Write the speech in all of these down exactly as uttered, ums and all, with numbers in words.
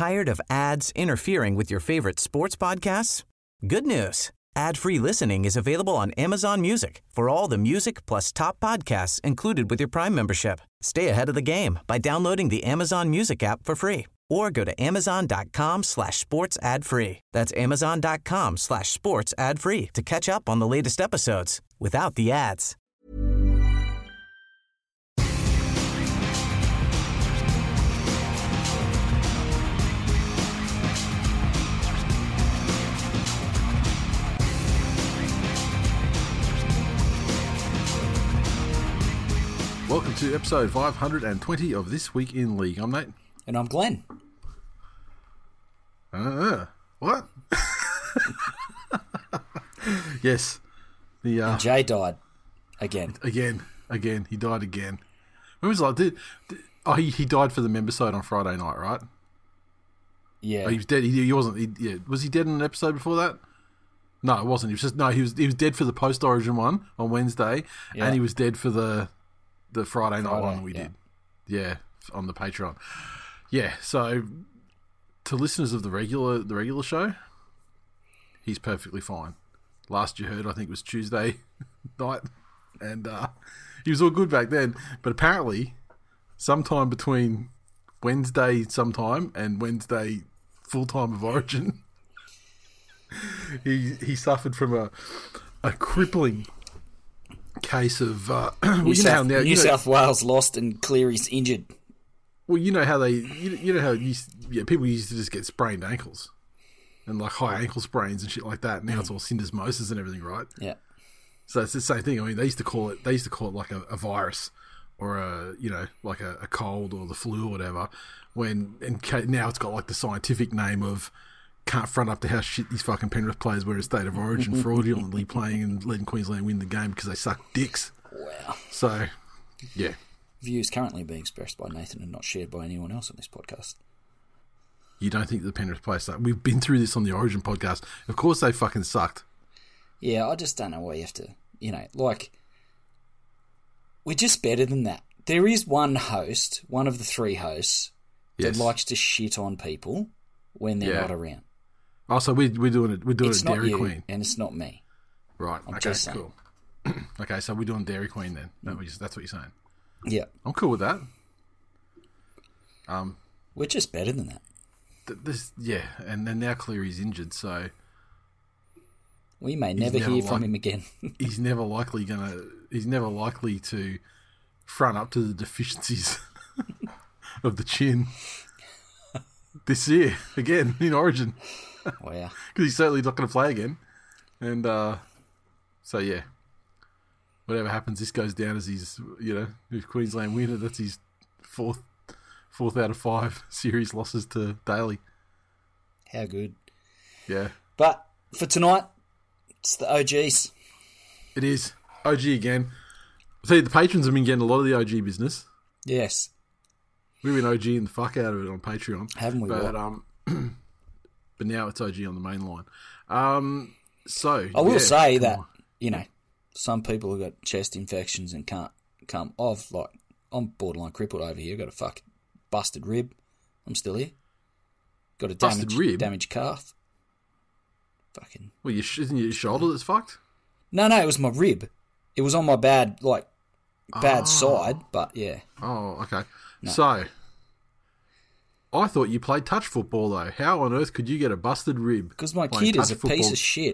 Tired of ads interfering with your favorite sports podcasts? Good news. Ad-free listening is available on Amazon Music for all the music plus top podcasts included with your Prime membership. Stay ahead of the game by downloading the Amazon Music app for free or go to amazon.com slash sports ad free. That's amazon.com slash sports ad free to catch up on the latest episodes without the ads. Welcome to episode five hundred twenty of This Week in League. I'm Nate. And I'm Glenn. Uh, what? Yes. The, uh, and Jay died again. Again. Again. He died again. When was it like? Did, did, oh, he, he died for the membisode on Friday night, right? Yeah. Oh, he was dead. He, he wasn't. He, yeah. Was he dead in an episode before that? No, it wasn't. He was just no. He was. He was dead for the post Origin one on Wednesday, yeah. And he was dead for the the Friday night Friday, one we yeah. did. Yeah, on the Patreon. Yeah. So to listeners of the regular the regular show, he's perfectly fine. Last you heard, I think it was Tuesday night, and uh, he was all good back then. But apparently, sometime between Wednesday sometime and Wednesday full time of Origin, he he suffered from a a crippling case of uh, well, New, you South, know how now, New you know, South Wales lost and Cleary's injured. Well, you know how they you, you know how you, yeah, people used to just get sprained ankles and like high ankle sprains and shit like that. Now mm. it's all syndesmosis and everything, right? Yeah. So it's the same thing. I mean, they used to call it they used to call it like a, a virus or a you know like a, a cold or the flu or whatever. When and now it's got like the scientific name of can't front up to how shit these fucking Penrith players were in State of Origin fraudulently playing and letting Queensland win the game because they suck dicks. Wow. So, yeah. Views currently being expressed by Nathan and not shared by anyone else on this podcast. You don't think the Penrith players suck? We've been through this on the Origin podcast. Of course they fucking sucked. Yeah, I just don't know why you have to, you know, like, we're just better than that. There is one host, one of the three hosts, yes. that likes to shit on people when they're yeah. not around. Oh, so we, we're doing it. We're doing it's a Dairy not you, Queen, and it's not me. Right. I'm okay. just saying. Cool. Okay. So we're doing Dairy Queen then. That was, that's what you're saying. Yeah. I'm cool with that. Um, we're just better than that. Th- this, yeah, and then now Cleary's injured, so we may never, never hear like, from him again. he's never likely gonna. He's never likely to front up to the deficiencies of the chin this year again in Origin. Oh yeah, because he's certainly not going to play again, and uh, so yeah, whatever happens, this goes down as his, you know, if Queensland win it, that's his fourth, fourth out of five series losses to Daly. How good? Yeah, but for tonight, it's the O Gs. It is O G again. I tell you, the patrons have been getting a lot of the O G business. Yes, we've been OGing the fuck out of it on Patreon, haven't we? But what? um. But now it's O G on the main line. Um, so I will yeah, say that on. you know some people have got chest infections and can't come off. Like I'm borderline crippled over here. Got a fucking busted rib. I'm still here. Got a busted damaged, rib? damaged calf. Fucking. Well, your isn't your shoulder that's fucked? No, no, it was my rib. It was on my bad like bad oh. side, but yeah. Oh, okay. No. So. I thought you played touch football, though. How on earth could you get a busted rib? Because my kid is a football? piece of shit.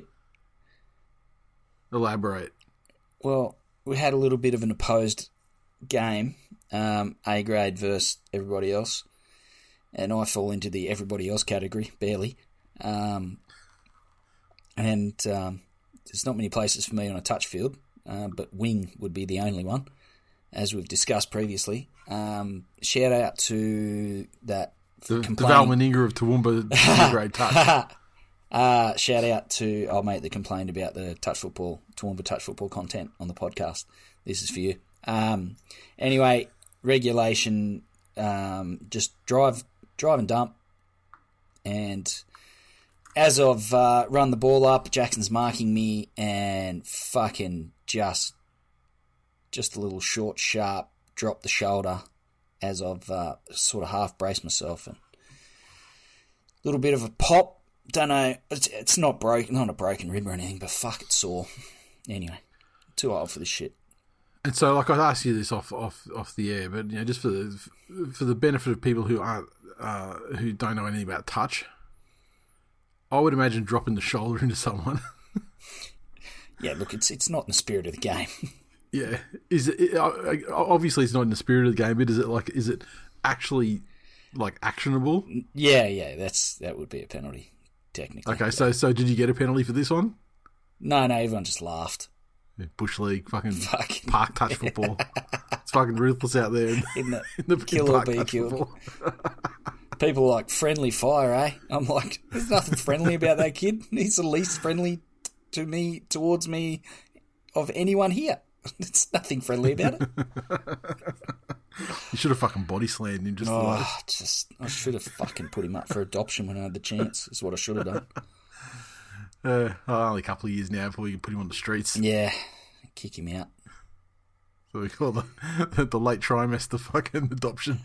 Elaborate. Well, we had a little bit of an opposed game, um, A grade versus everybody else, and I fall into the everybody else category, barely. Um, and um, there's not many places for me on a touch field, uh, but wing would be the only one, as we've discussed previously. Um, shout out to that The, the Val Meninga of Toowoomba grade touch. uh, shout out to our mate that complained about the touch football, Toowoomba touch football content on the podcast. This is for you. Um, anyway, regulation, um, just drive, drive and dump. And as I've uh, run the ball up, Jackson's marking me and fucking just, just a little short, sharp, drop the shoulder as I've uh, sort of half braced myself. And little bit of a pop. Don't know. It's, it's not broken, not a broken rib or anything, but fuck, it's sore. Anyway, too old for this shit. And so, like, I asked you this off, off, off the air, but you know, just for the for the benefit of people who aren't uh, who don't know anything about touch, I would imagine dropping the shoulder into someone. Yeah, look, it's it's not in the spirit of the game. Yeah, is it, it? Obviously, it's not in the spirit of the game, but is it like? Is it actually like actionable? Yeah, yeah, that's that would be a penalty technically. Okay, so so did you get a penalty for this one? No, no, everyone just laughed. Bush League, fucking, fucking park touch football. It's fucking ruthless out there in, in the, in the kill or be killed. People are like, friendly fire, eh? I'm like, there's nothing friendly about that kid. He's the least friendly to me, towards me, of anyone here. There's nothing friendly about it. You should have fucking body slammed him just oh, for that. Just, I should have fucking put him up for adoption when I had the chance, is what I should have done. Uh, oh, only a couple of years now before we can put him on the streets. Yeah, kick him out. So we call the the late trimester fucking adoption.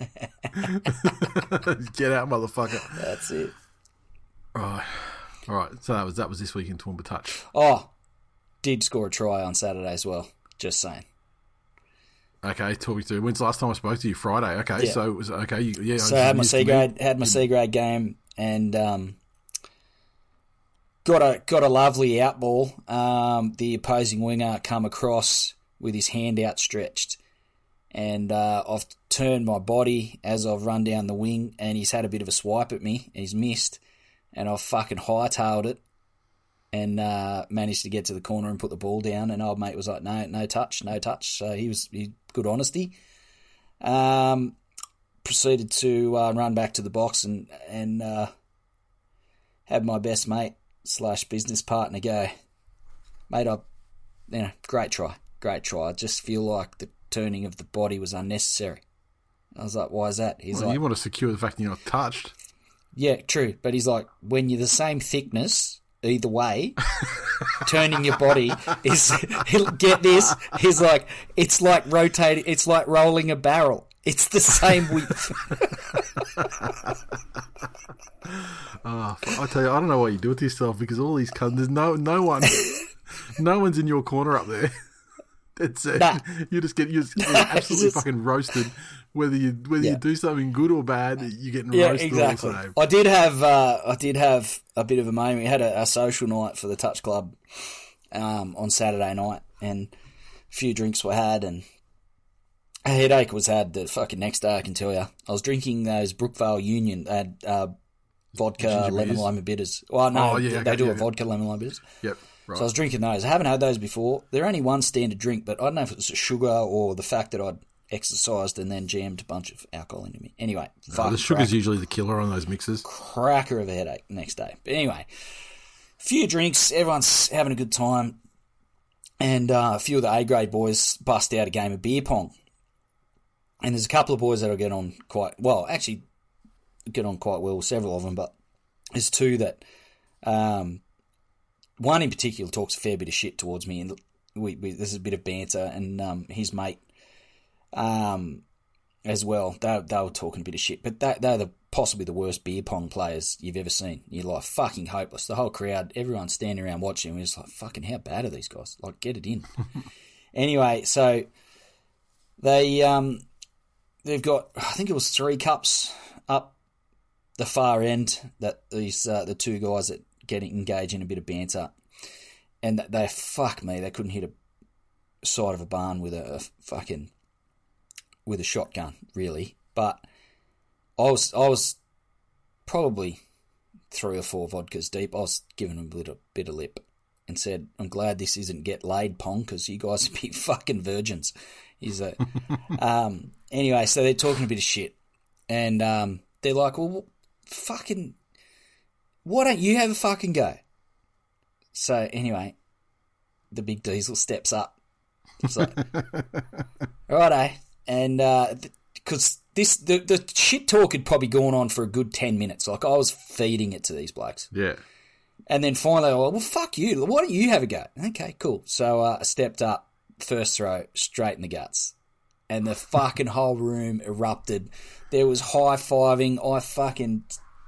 Get out, motherfucker. That's it. Right, all right. So that was that was this week in Toowoomba Touch. Oh, did score a try on Saturday as well. Just saying. Okay, talk me through. When's the last time I spoke to you? Friday. Okay, yeah. so it was okay. You, yeah, so I had my C grade, had my C grade game, and um, got a got a lovely out ball. Um, the opposing winger come across with his hand outstretched, and uh, I've turned my body as I've run down the wing, and he's had a bit of a swipe at me, and he's missed, and I've fucking hightailed it, and uh, managed to get to the corner and put the ball down, and old mate was like, no, no touch, no touch, so he was he, good honesty. Um, proceeded to uh, run back to the box and, and uh, had my best mate slash business partner go, mate, I, you know, great try. Great try. I just feel like the turning of the body was unnecessary. I was like, why is that? He's well, like, you want to secure the fact that you're not touched. Yeah, true. But he's like, when you're the same thickness, either way, turning your body is, get this, he's like, it's like rotating, it's like rolling a barrel. It's the same width. Oh, I tell you, I don't know what you do with yourself because all these cunts, there's no, no one, no one's in your corner up there. It's uh, nah. You just get you're, you're absolutely just, fucking roasted. Whether you whether yeah. you do something good or bad, you're getting yeah, roasted. Exactly. All the same. I did have uh, I did have a bit of a moment. We had a, a social night for the Touch Club um, on Saturday night, and a few drinks were had, and a headache was had. The fucking next day, I can tell you, I was drinking those Brookvale Union. They had uh, vodka Ginger lemon beers. lime bitters. Well, no, oh, yeah, they, okay, they do yeah, a vodka yeah. lemon lime bitters. Yep. Right. So I was drinking those. I haven't had those before. They're only one standard drink, but I don't know if it was the sugar or the fact that I'd exercised and then jammed a bunch of alcohol into me. Anyway, no, the sugar's crack. Usually the killer on those mixes. Cracker of a headache the next day. But anyway, a few drinks, everyone's having a good time, and uh, a few of the A-grade boys bust out a game of beer pong. And there's a couple of boys that'll get on quite well, actually get on quite well, several of them, but there's two that... Um, One in particular talks a fair bit of shit towards me, and we, we this is a bit of banter, and um, his mate um, as well. They, they were talking a bit of shit, but they, they're the, possibly the worst beer pong players you've ever seen. You're like fucking hopeless. The whole crowd, everyone standing around watching, we're just like, fucking how bad are these guys? Like, get it in. Anyway, so they um, they've got, I think it was three cups up the far end that these uh, the two guys that getting engaged in a bit of banter, and they fuck me, they couldn't hit a side of a barn with a, a fucking with a shotgun, really. But I was I was probably three or four vodkas deep. I was giving them a little bit of lip and said, "I'm glad this isn't get laid pong because you guys are big fucking virgins." Is that um, anyway? So they're talking a bit of shit, and um, they're like, "Well, fucking." Why don't you have a fucking go? So anyway, the big diesel steps up. It's like, righto. And because uh, this the, the shit talk had probably gone on for a good ten minutes. Like, I was feeding it to these blokes. Yeah. And then finally, I was like, well, fuck you. Why don't you have a go? Okay, cool. So uh, I stepped up, first throw, straight in the guts. And the fucking whole room erupted. There was high-fiving. I fucking...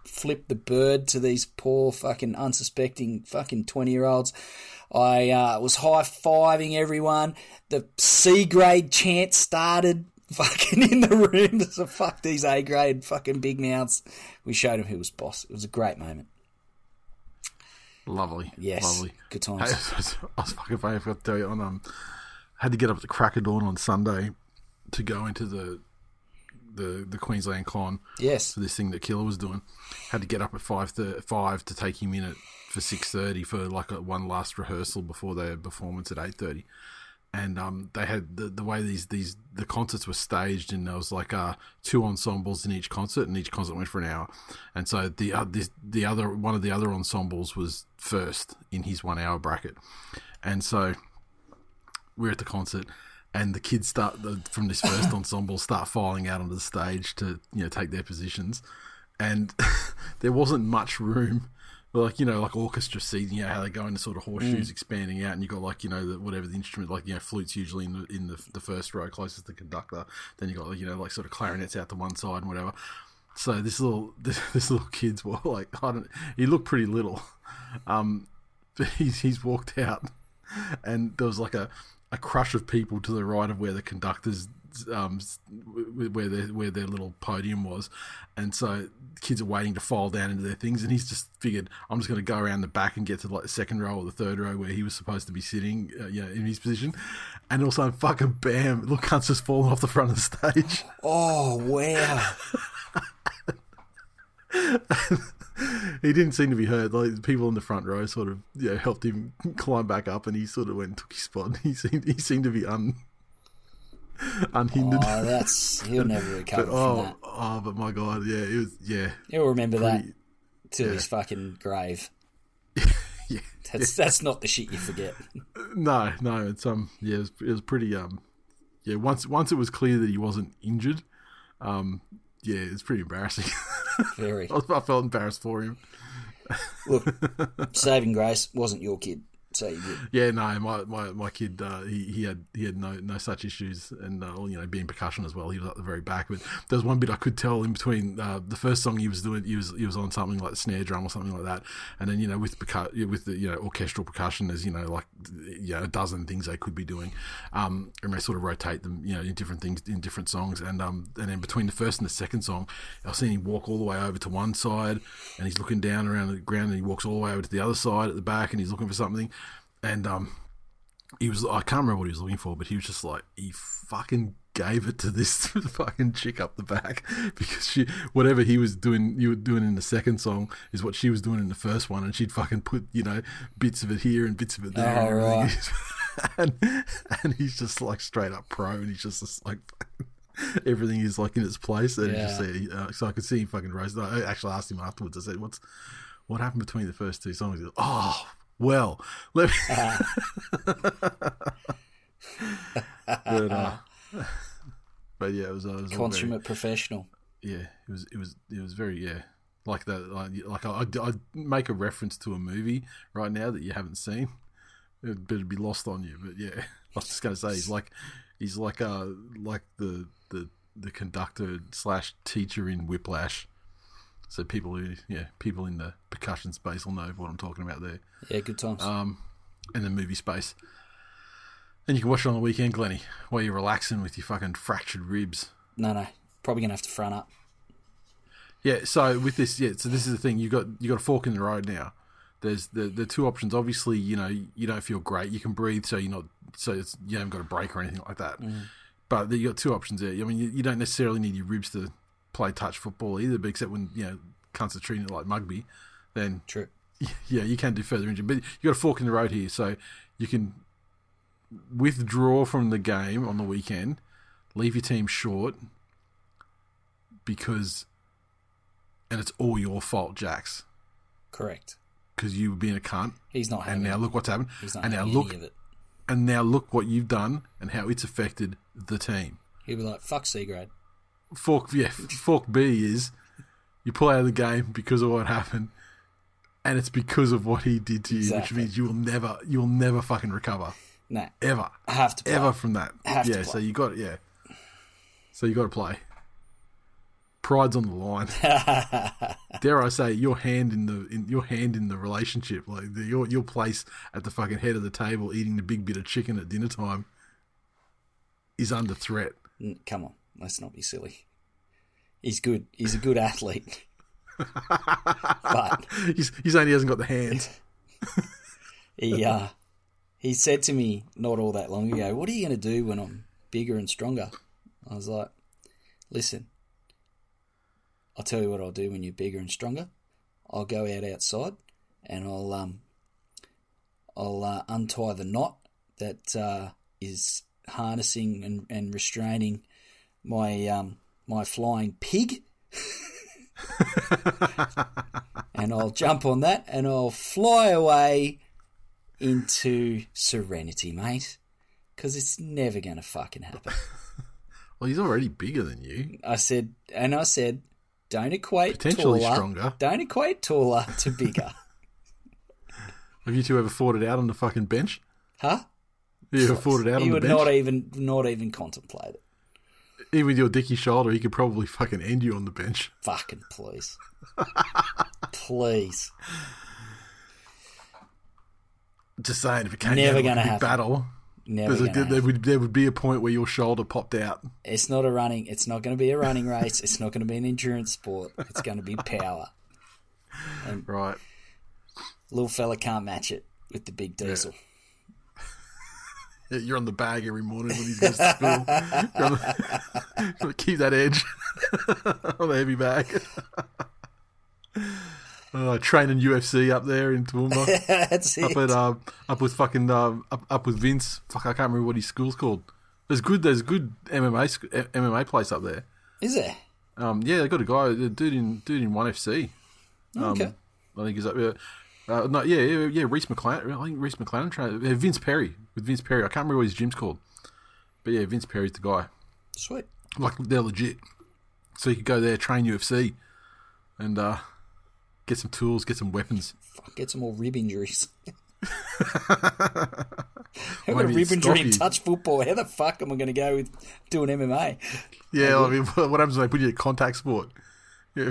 flip the bird to these poor fucking unsuspecting fucking twenty-year-olds. I uh, was high-fiving everyone. The C-grade chant started fucking in the room. There's a fuck these A-grade fucking big mouths. We showed him who was boss. It was a great moment. Lovely. Yes. Lovely. Good times. Hey, I, was, I was fucking funny. I forgot to tell you. On, um, I had to get up at the crack of dawn on Sunday to go into the the, the Queensland Con. Yes. For this thing that Killer was doing. Had to get up at five, thirty, five to take him in at for six thirty for like a, one last rehearsal before their performance at eight thirty. And um, they had the, the way these, these the concerts were staged, and there was like uh, two ensembles in each concert, and each concert went for an hour. And so the uh, this, the other one of the other ensembles was first in his one hour bracket. And so we're at the concert, and the kids start the, from this first ensemble start filing out onto the stage to you know take their positions, and there wasn't much room. Like, you know, like orchestra seating, you know, how they go into sort of horseshoes mm. expanding out, and you got like, you know, the, whatever the instrument, like, you know, flutes usually in the in the, the first row closest to the conductor. Then you got, like, you know, like sort of clarinets out to one side and whatever. So this little this, this little kid's well, like, I don't, he looked pretty little, um, but he's he's walked out, and there was like a, a crush of people to the right of where the conductor's um where their where their little podium was, and so kids are waiting to file down into their things, and he's just figured, I'm just going to go around the back and get to like the second row or the third row where he was supposed to be sitting, uh, yeah, in his position, and also fucking bam, little cunt's just falling off the front of the stage. Oh wow. He didn't seem to be hurt. Like, people in the front row sort of, you know, helped him climb back up, and he sort of went and took his spot. He seemed he seemed to be un unhindered. Oh, that's he'll never recover but, from oh, that. Oh, but my God, yeah, it was, yeah. He'll remember pretty, that till yeah. his fucking grave. yeah, that's yeah. that's not the shit you forget. No, no, it's um, yeah, it was, it was pretty um, yeah. Once once it was clear that he wasn't injured, um, yeah, it's pretty embarrassing. Very. I, I felt embarrassed for him. Look, saving grace wasn't your kid. So you did. Yeah, no, my my, my kid, uh, he, he had he had no, no such issues, and uh, you know, being percussion as well, he was at the very back. But there was one bit I could tell in between uh, the first song he was doing, he was he was on something like the snare drum or something like that, and then you know with percu- with the you know orchestral percussion, there's you know like you know a dozen things they could be doing, um, and they sort of rotate them you know in different things in different songs, and um and then between the first and the second song, I was seeing him walk all the way over to one side, and he's looking down around the ground, and he walks all the way over to the other side at the back, and he's looking for something. And um, he was, I can't remember what he was looking for, but he was just like, he fucking gave it to this fucking chick up the back, because she, whatever he was doing, you were doing in the second song is what she was doing in the first one. And she'd fucking put, you know, bits of it here and bits of it there. Oh, and, right. and, and he's just like straight up pro, and he's just, just like, everything is like in its place. And Yeah. just said, uh, so I could see him fucking roast. I actually asked him afterwards, I said, what's, what happened between the first two songs? He goes, oh, well, let me. but, uh, but yeah, it was, uh, it was all Consummate very, professional. yeah, it was, it was, it was very, yeah, like that. Like, like I, I'd, I'd make a reference to a movie right now that you haven't seen. It'd better be lost on you. But yeah, I was just going to say, he's like, he's like, uh, like the the the conductor slash teacher in Whiplash. So people who, yeah, people in the percussion space will know what I'm talking about there. Yeah, good times. Um, in the movie space. And you can watch it on the weekend, Glennie, while you're relaxing with your fucking fractured ribs. No, no, probably gonna have to front up. Yeah, so with this, yeah, so this is the thing. You got you got a fork in the road now. There's the the two options. Obviously, you know, you don't feel great. You can breathe, so you're not, so it's, you haven't got a break or anything like that. Mm. But you got two options there. I mean, you, you don't necessarily need your ribs to play touch football either, but except when, you know, cunts are treating it like Mugby, then True. yeah, you can do further injury. But you got a fork in the road here, so you can withdraw from the game on the weekend, leave your team short, because, and it's all your fault, Jax. Correct. Because you were being a cunt. He's not having and now it. look what's happened. He's not and now having look, any of it. and now look what you've done and how it's affected the team. He'll be like, fuck C grade. Fork, yeah, fork B is you pull out of the game because of what happened, and it's because of what he did to you, Exactly. which means you will never, you will never fucking recover, Nah. ever, I have to play. ever from that. I have to yeah, play. so you got, yeah, so you got to play. pride's on the line. Dare I say, your hand in the in, your hand in the relationship, like the, your your place at the fucking head of the table, eating the big bit of chicken at dinner time, is under threat. Come on, let's not be silly. He's good. He's a good athlete, but he's, he's saying he hasn't got the hands. he uh, he said to me not all that long ago, "What are you going to do when I'm bigger and stronger?" I was like, "Listen, I'll tell you what I'll do when you're bigger and stronger. I'll go out outside and I'll um I'll uh, untie the knot that uh, is harnessing and, and restraining my um my flying pig, and I'll jump on that and I'll fly away into serenity, mate, because it's never going to fucking happen." Well, he's already bigger than you. I said, and I said, don't equate potentially taller, stronger. Don't equate taller to bigger. Have you two ever fought it out on the fucking bench? Huh? Have you ever fought it out he on the would bench? not even, not even contemplate it. Even with your dicky shoulder, he could probably fucking end you on the bench. Fucking please. Please. Just saying, if it came Never down to gonna a big happen. battle, Never a, gonna there, happen. would, there would be a point where your shoulder popped out. It's not a running, it's not going to be a running race. It's not going to be an endurance sport. It's going to be power. And right. little fella can't match it with the big diesel. Yeah. Yeah, you're on the bag every morning when he goes to school. You're on the, gotta keep that edge on the heavy bag. Uh, training U F C up there in Toowoomba. That's it. Up at uh, up with fucking uh, up up with Vince. Fuck, I can't remember what his school's called. There's good. There's good M M A sc- M M A place up there. Is there? Um, yeah, they got a guy, a dude in dude in One F C. Um, Okay. I think he's up there. Uh, no, yeah, yeah, yeah. Reese McClellan. I think Reese McClellan trained. Uh, Vince Perry with Vince Perry. I can't remember what his gym's called, but yeah, Vince Perry's the guy. Sweet. Like they're legit. So you could go there, train U F C, and uh, get some tools, get some weapons. Fuck, get some more rib injuries. I've got a Maybe rib injury in you. touch football. How the fuck am I going to go with doing M M A? Yeah, I mean, what happens when they put you in contact sport? Yeah.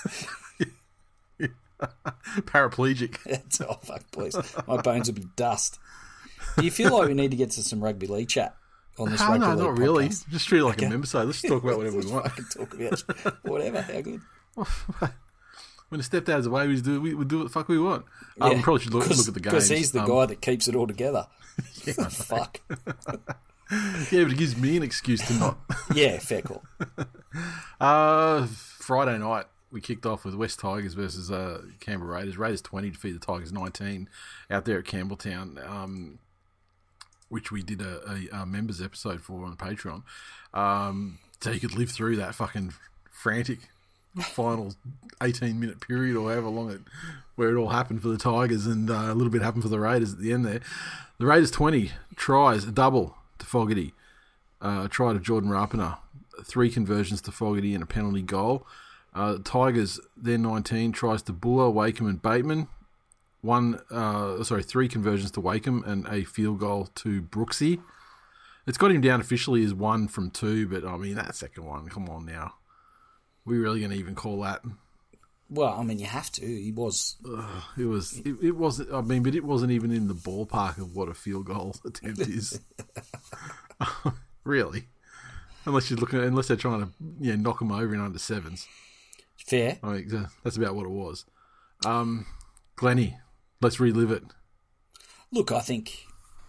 Paraplegic. Oh, fuck, please. My bones would be dust. Do you feel like we need to get to some rugby league chat on this Oh, rugby no, league not really. podcast? Just treat it like Okay. a member side. Let's talk about whatever we Let's want. fucking talk about whatever. How good. When the stepdad's away, we just do we, we do what the fuck we want. Um, Yeah, we probably should look, look at the games. Because he's the Um, guy that keeps it all together. Fuck. Yeah, but it gives me an excuse to not. Yeah, fair call. Uh, Friday night, we kicked off with West Tigers versus uh, Canberra Raiders. Raiders twenty defeated the Tigers nineteen out there at Campbelltown, um, which we did a, a, a members episode for on Patreon. Um, so you could live through that fucking frantic final eighteen minute period or however long it, where it all happened for the Tigers, and uh, a little bit happened for the Raiders at the end there. The Raiders twenty tries, a double to Fogarty, uh, a try to Jordan Rapana, three conversions to Fogarty and a penalty goal. Uh, Tigers, their nineteen tries to Buller, Wakeham and Bateman. One, uh, sorry, three conversions to Wakeham and a field goal to Brooksy. It's got him down officially as one from two, but I mean, that second one, come on now. We really going to even call that? Well, I mean, you have to. He was. Ugh, it was, it, it wasn't, I mean, but it wasn't even in the ballpark of what a field goal attempt is. Really. Unless you're looking, unless they're trying to, you know, knock them over in under sevens. Fair. I mean, that's about what it was. Um, Glennie, let's relive it. Look, I think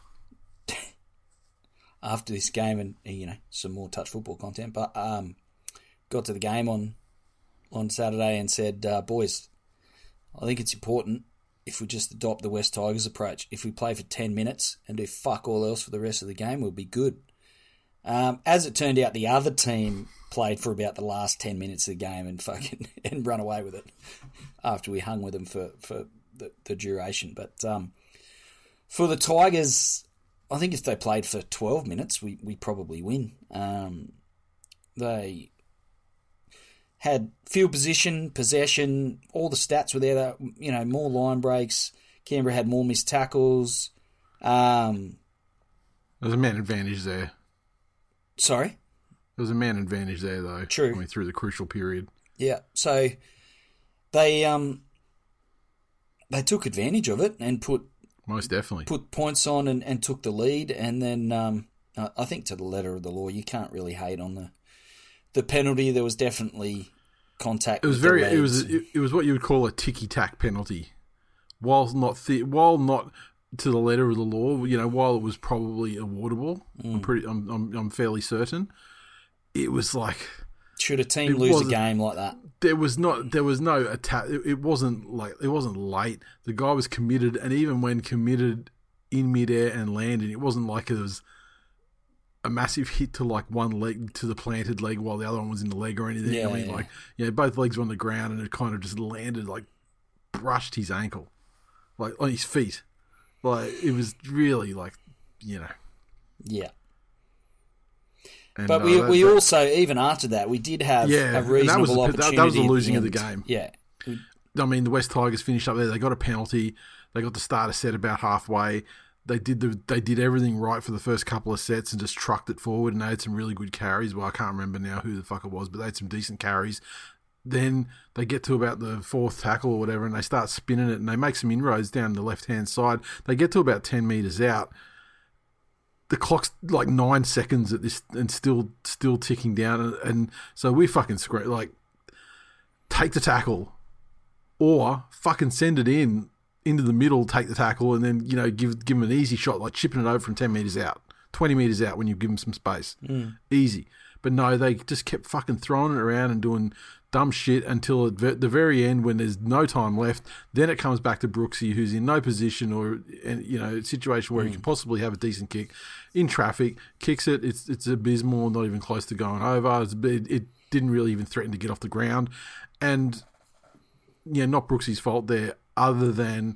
after this game and, you know, some more touch football content, but um, got to the game on on Saturday and said, uh, boys, I think it's important if we just adopt the West Tigers approach. If we play for ten minutes and do fuck all else for the rest of the game, we'll be good. Um, as it turned out, the other team played for about the last ten minutes of the game and fucking and run away with it after we hung with them for, for the, the duration. But um, for the Tigers, I think if they played for twelve minutes, we, we probably win. Um, they had field position, possession, all the stats were there. That, you know, more line breaks. Canberra had more missed tackles. Um, There's a man advantage there. sorry? There was a man advantage there, though. True. I mean, through the crucial period. Yeah, so they um they took advantage of it and put Most definitely. put points on and, and took the lead, and then um, I think to the letter of the law, you can't really hate on the the penalty. There was definitely contact. It was with very. the It was. It, it was what you would call a ticky tack penalty, while not th- while not to the letter of the law. You know, while it was probably awardable, mm. I'm pretty. I'm, I'm. I'm fairly certain. It was like. Should a team lose a game like that? There was not. There was no attack. It, it wasn't like it wasn't late. The guy was committed, and even when committed in midair and landing, it wasn't like it was a massive hit to like one leg to the planted leg while the other one was in the leg or anything. Yeah, I mean, yeah. like you know, both legs were on the ground, and it kind of just landed like brushed his ankle, like on his feet. Like it was really like you know. Yeah. And, but uh, we that, we that, also, even after that, we did have yeah, a reasonable that was, opportunity. That, that was the at losing the of the end. game. Yeah. I mean, the West Tigers finished up there. They got a penalty. They got to start a set about halfway. They did the they did everything right for the first couple of sets and just trucked it forward, and they had some really good carries. Well, I can't remember now who the fuck it was, but they had some decent carries. Then they get to about the fourth tackle or whatever, and they start spinning it, and they make some inroads down the left-hand side. They get to about ten metres out. The clock's like nine seconds at this, and still still ticking down, and, and so we fucking scream like, take the tackle, or fucking send it in into the middle, take the tackle, and then you know give give them an easy shot like chipping it over from ten metres out, twenty metres out when you give them some space, mm. easy. But no, they just kept fucking throwing it around and doing dumb shit until at the very end when there's no time left. Then it comes back to Brooksy, who's in no position or you know situation where mm. he can possibly have a decent kick in traffic, kicks it. It's it's abysmal, not even close to going over. It's, it, it didn't really even threaten to get off the ground, and yeah, not Brooksy's fault there, other than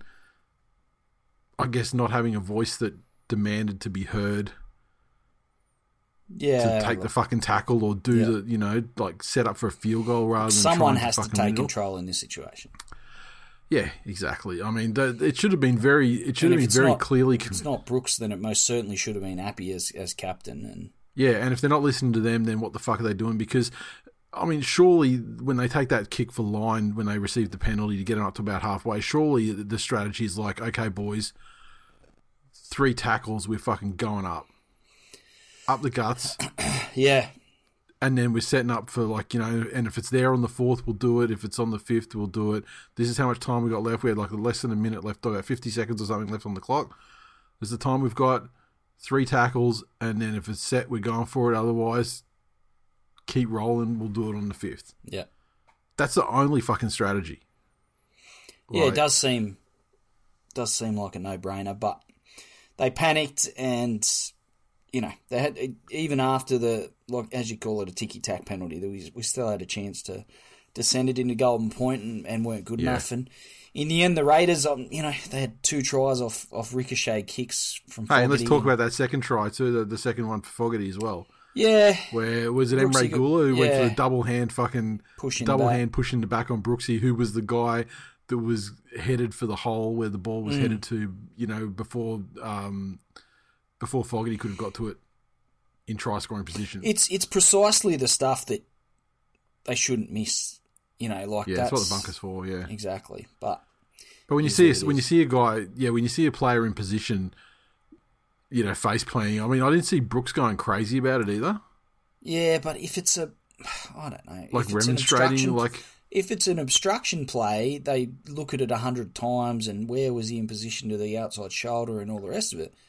I guess not having a voice that demanded to be heard. Yeah, to take the fucking tackle or do yeah. the, you know, like set up for a field goal rather than someone trying has to, to fucking take middle. control in this situation. Yeah, exactly. I mean, the, it should have been very, it should And have if been very not, clearly. If it's not Brooks, then it most certainly should have been Appy as as captain. And yeah, and if they're not listening to them, then what the fuck are they doing? Because, I mean, surely when they take that kick for line when they receive the penalty to get it up to about halfway, surely the strategy is like, okay, boys, three tackles, we're fucking going up. Up the guts. Yeah. And then we're setting up for like, you know, and if it's there on the fourth, we'll do it. If it's on the fifth, we'll do it. This is how much time we got left. We had like less than a minute left, about fifty seconds or something left on the clock. This is the time we've got, three tackles, and then if it's set, we're going for it. Otherwise, keep rolling. We'll do it on the fifth. Yeah. That's the only fucking strategy. Yeah, like, it does seem does seem like a no-brainer, but they panicked and... You know, they had even after the, like as you call it, a ticky-tack penalty, we, we still had a chance to, to send it into Golden Point and, and weren't good yeah. enough. And in the end, the Raiders, um, you know, they had two tries off, off ricochet kicks from Fogarty. Hey, and let's talk about that second try too, the, the second one for Fogarty as well. Yeah. Where was it Emre Gula who yeah. went for the double hand fucking pushing double back. hand pushing the back on Brooksy, who was the guy that was headed for the hole where the ball was mm. headed to, you know, before um, before Fogarty could have got to it in try scoring position. It's it's precisely the stuff that they shouldn't miss. You know, like yeah, that's, that's what the bunker's for. Yeah, exactly. But but when you see a, when you see a guy, yeah, when you see a player in position, you know, face planting. I mean, I didn't see Brooks going crazy about it either. Yeah, but if it's a, I don't know, like if it's remonstrating, like if it's an obstruction play, they look at it a hundred times and where was he in position to the outside shoulder and all the rest of it.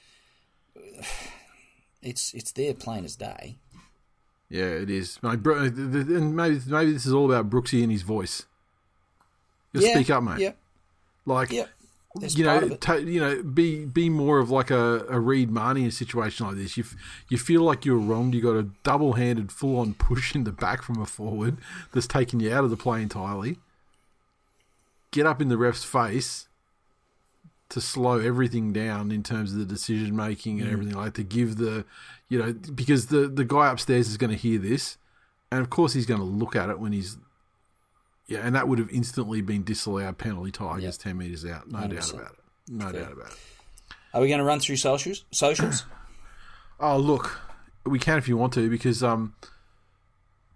It's it's there plain as day. Yeah, it is. And maybe maybe this is all about Brooksy and his voice. Just yeah, speak up, mate. Yeah. Like, yeah. you know, ta- you know, be be more of like a, a Reed Marnie in a situation like this. You f- you feel like you're wronged. You got a double handed, full on push in the back from a forward that's taking you out of the play entirely. Get up in the ref's face to slow everything down in terms of the decision making and mm. everything like that, to give the, you know, because the, the guy upstairs is going to hear this, and of course he's going to look at it when he's, yeah, and that would have instantly been disallowed penalty Tigers yep. ten metres out, no one hundred percent. Doubt about it, no Fair. doubt about it. Are we going to run through socials? Socials? Oh look, we can if you want to, because um,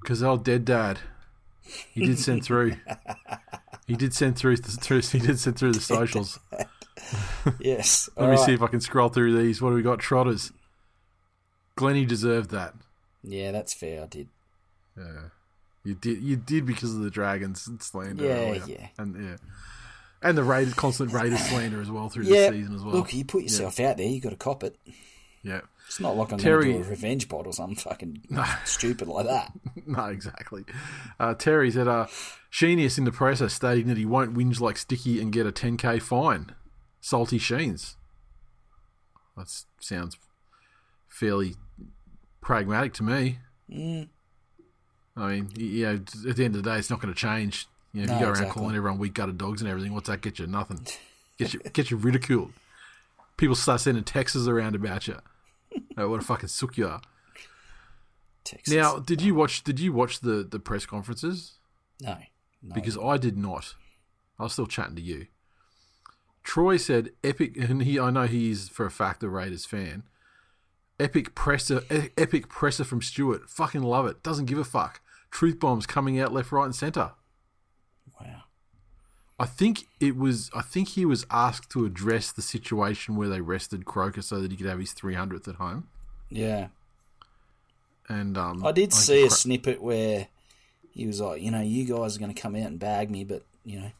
Because old dead dad, he did send through. He did send through. through he did send through the socials. Yes. Let All me right. see if I can scroll through these. What do we got? Trotters. Glennie deserved that. Yeah, that's fair. I did. Yeah, you did. You did because of the Dragons slander. Yeah, earlier. yeah. and yeah, and the Raiders, constant Raiders slander as well through Yeah. the season as well. Look, you put yourself out there. You got to cop it. Yeah, It's not like I'm Terry- going to do a revenge bot or something fucking stupid like that. no, exactly. Uh, Terry said, uh, Sheenius in the presser stating that he won't whinge like Sticky and get a ten K fine. Salty Sheens. That sounds fairly pragmatic to me. Mm. I mean, y- you know, at the end of the day, it's not going to change. You know, if No, you go around exactly. calling everyone weak gutted dogs and everything, what's that get you? Nothing. Get you, get you ridiculed. People start sending texts around about you. Oh, what a fucking sook you are. Texas. Now, did you watch? Did you watch the, the press conferences? No. no. Because I did not. I was still chatting to you. Troy said, "Epic," and he I know he is for a fact a Raiders fan. Epic presser, e- epic presser from Stewart. Fucking love it. Doesn't give a fuck. Truth bombs coming out left, right, and centre. Wow. I think it was. I think he was asked to address the situation where they rested Croker so that he could have his three hundredth at home. Yeah. And um, I did I see a cra- snippet where he was like, you know, you guys are going to come out and bag me, but, you know,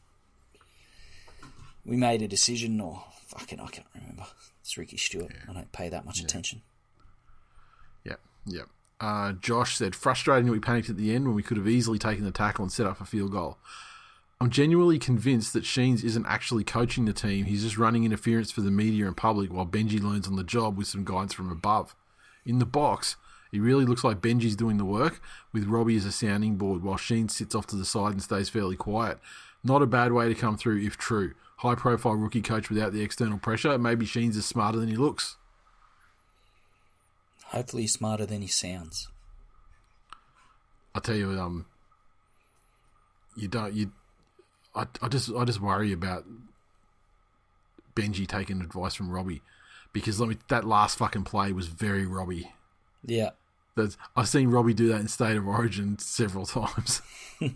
we made a decision, or fucking, I can't remember. It's Ricky Stewart. Yeah. I don't pay that much yeah. attention. Yep, yep. Uh, Josh said, frustrating that we panicked at the end when we could have easily taken the tackle and set up a field goal. I'm genuinely convinced that Sheens isn't actually coaching the team. He's just running interference for the media and public while Benji learns on the job with some guidance from above. In the box, it really looks like Benji's doing the work with Robbie as a sounding board while Sheens sits off to the side and stays fairly quiet. Not a bad way to come through if true. High-profile rookie coach without the external pressure. Maybe Sheens is smarter than he looks. Hopefully he's smarter than he sounds. I tell you, um, you don't you. I, I just I just worry about Benji taking advice from Robbie, because let me that last fucking play was very Robbie. Yeah. That's, I've seen Robbie do that in State of Origin several times with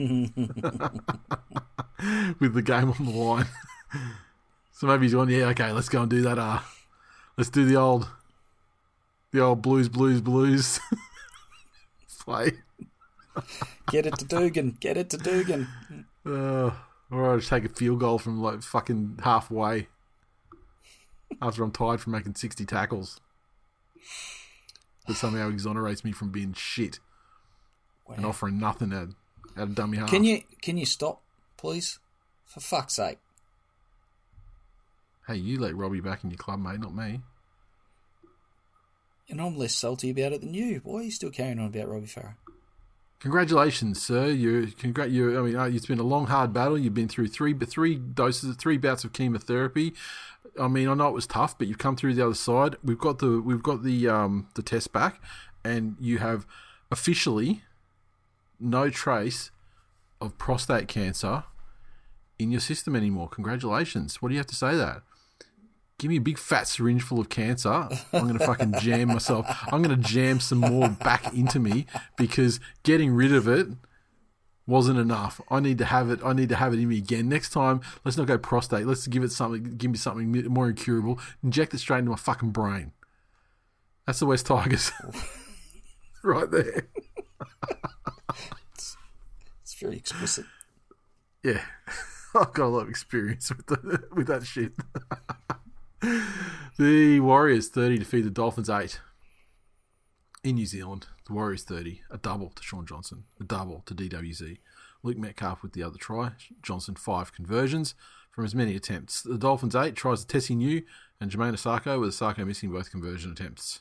the game on the line. So maybe he's gone, yeah, okay, let's go and do that. Uh, let's do the old, the old blues, blues, blues play. Get it to Dugan. Get it to Dugan. Uh, or I'll just take a field goal from like fucking halfway after I'm tired from making sixty tackles. That somehow exonerates me from being shit wow. and offering nothing at, at a dummy half. Can you can you stop, please? For fuck's sake. Hey, you let Robbie back in your club, mate, not me. And I'm less salty about it than you. Why are you still carrying on about Robbie Farah? Congratulations, sir. You, congrat. You. I mean, uh, it's been a long, hard battle. You've been through three, three doses, three bouts of chemotherapy. I mean, I know it was tough, but you've come through the other side. We've got the, we've got the, um, the test back, and you have officially no trace of prostate cancer in your system anymore. Congratulations. What do you have to say to that? Give me a big fat syringe full of cancer. I'm going to fucking jam myself. I'm going to jam some more back into me, because getting rid of it wasn't enough. I need to have it. I need to have it in me again. Next time, let's not go prostate. Let's give it something. Give me something more incurable. Inject it straight into my fucking brain. That's the West Tigers, right there. It's, it's very explicit. Yeah, I've got a lot of experience with the, with that shit. The Warriors thirty defeat the Dolphins eight in New Zealand. The Warriors thirty, a double to Sean Johnson, a double to D W Z. Luke Metcalf with the other try. Johnson five conversions from as many attempts. The Dolphins eight tries to Tessie New and Jermaine Asako, with Asako missing both conversion attempts.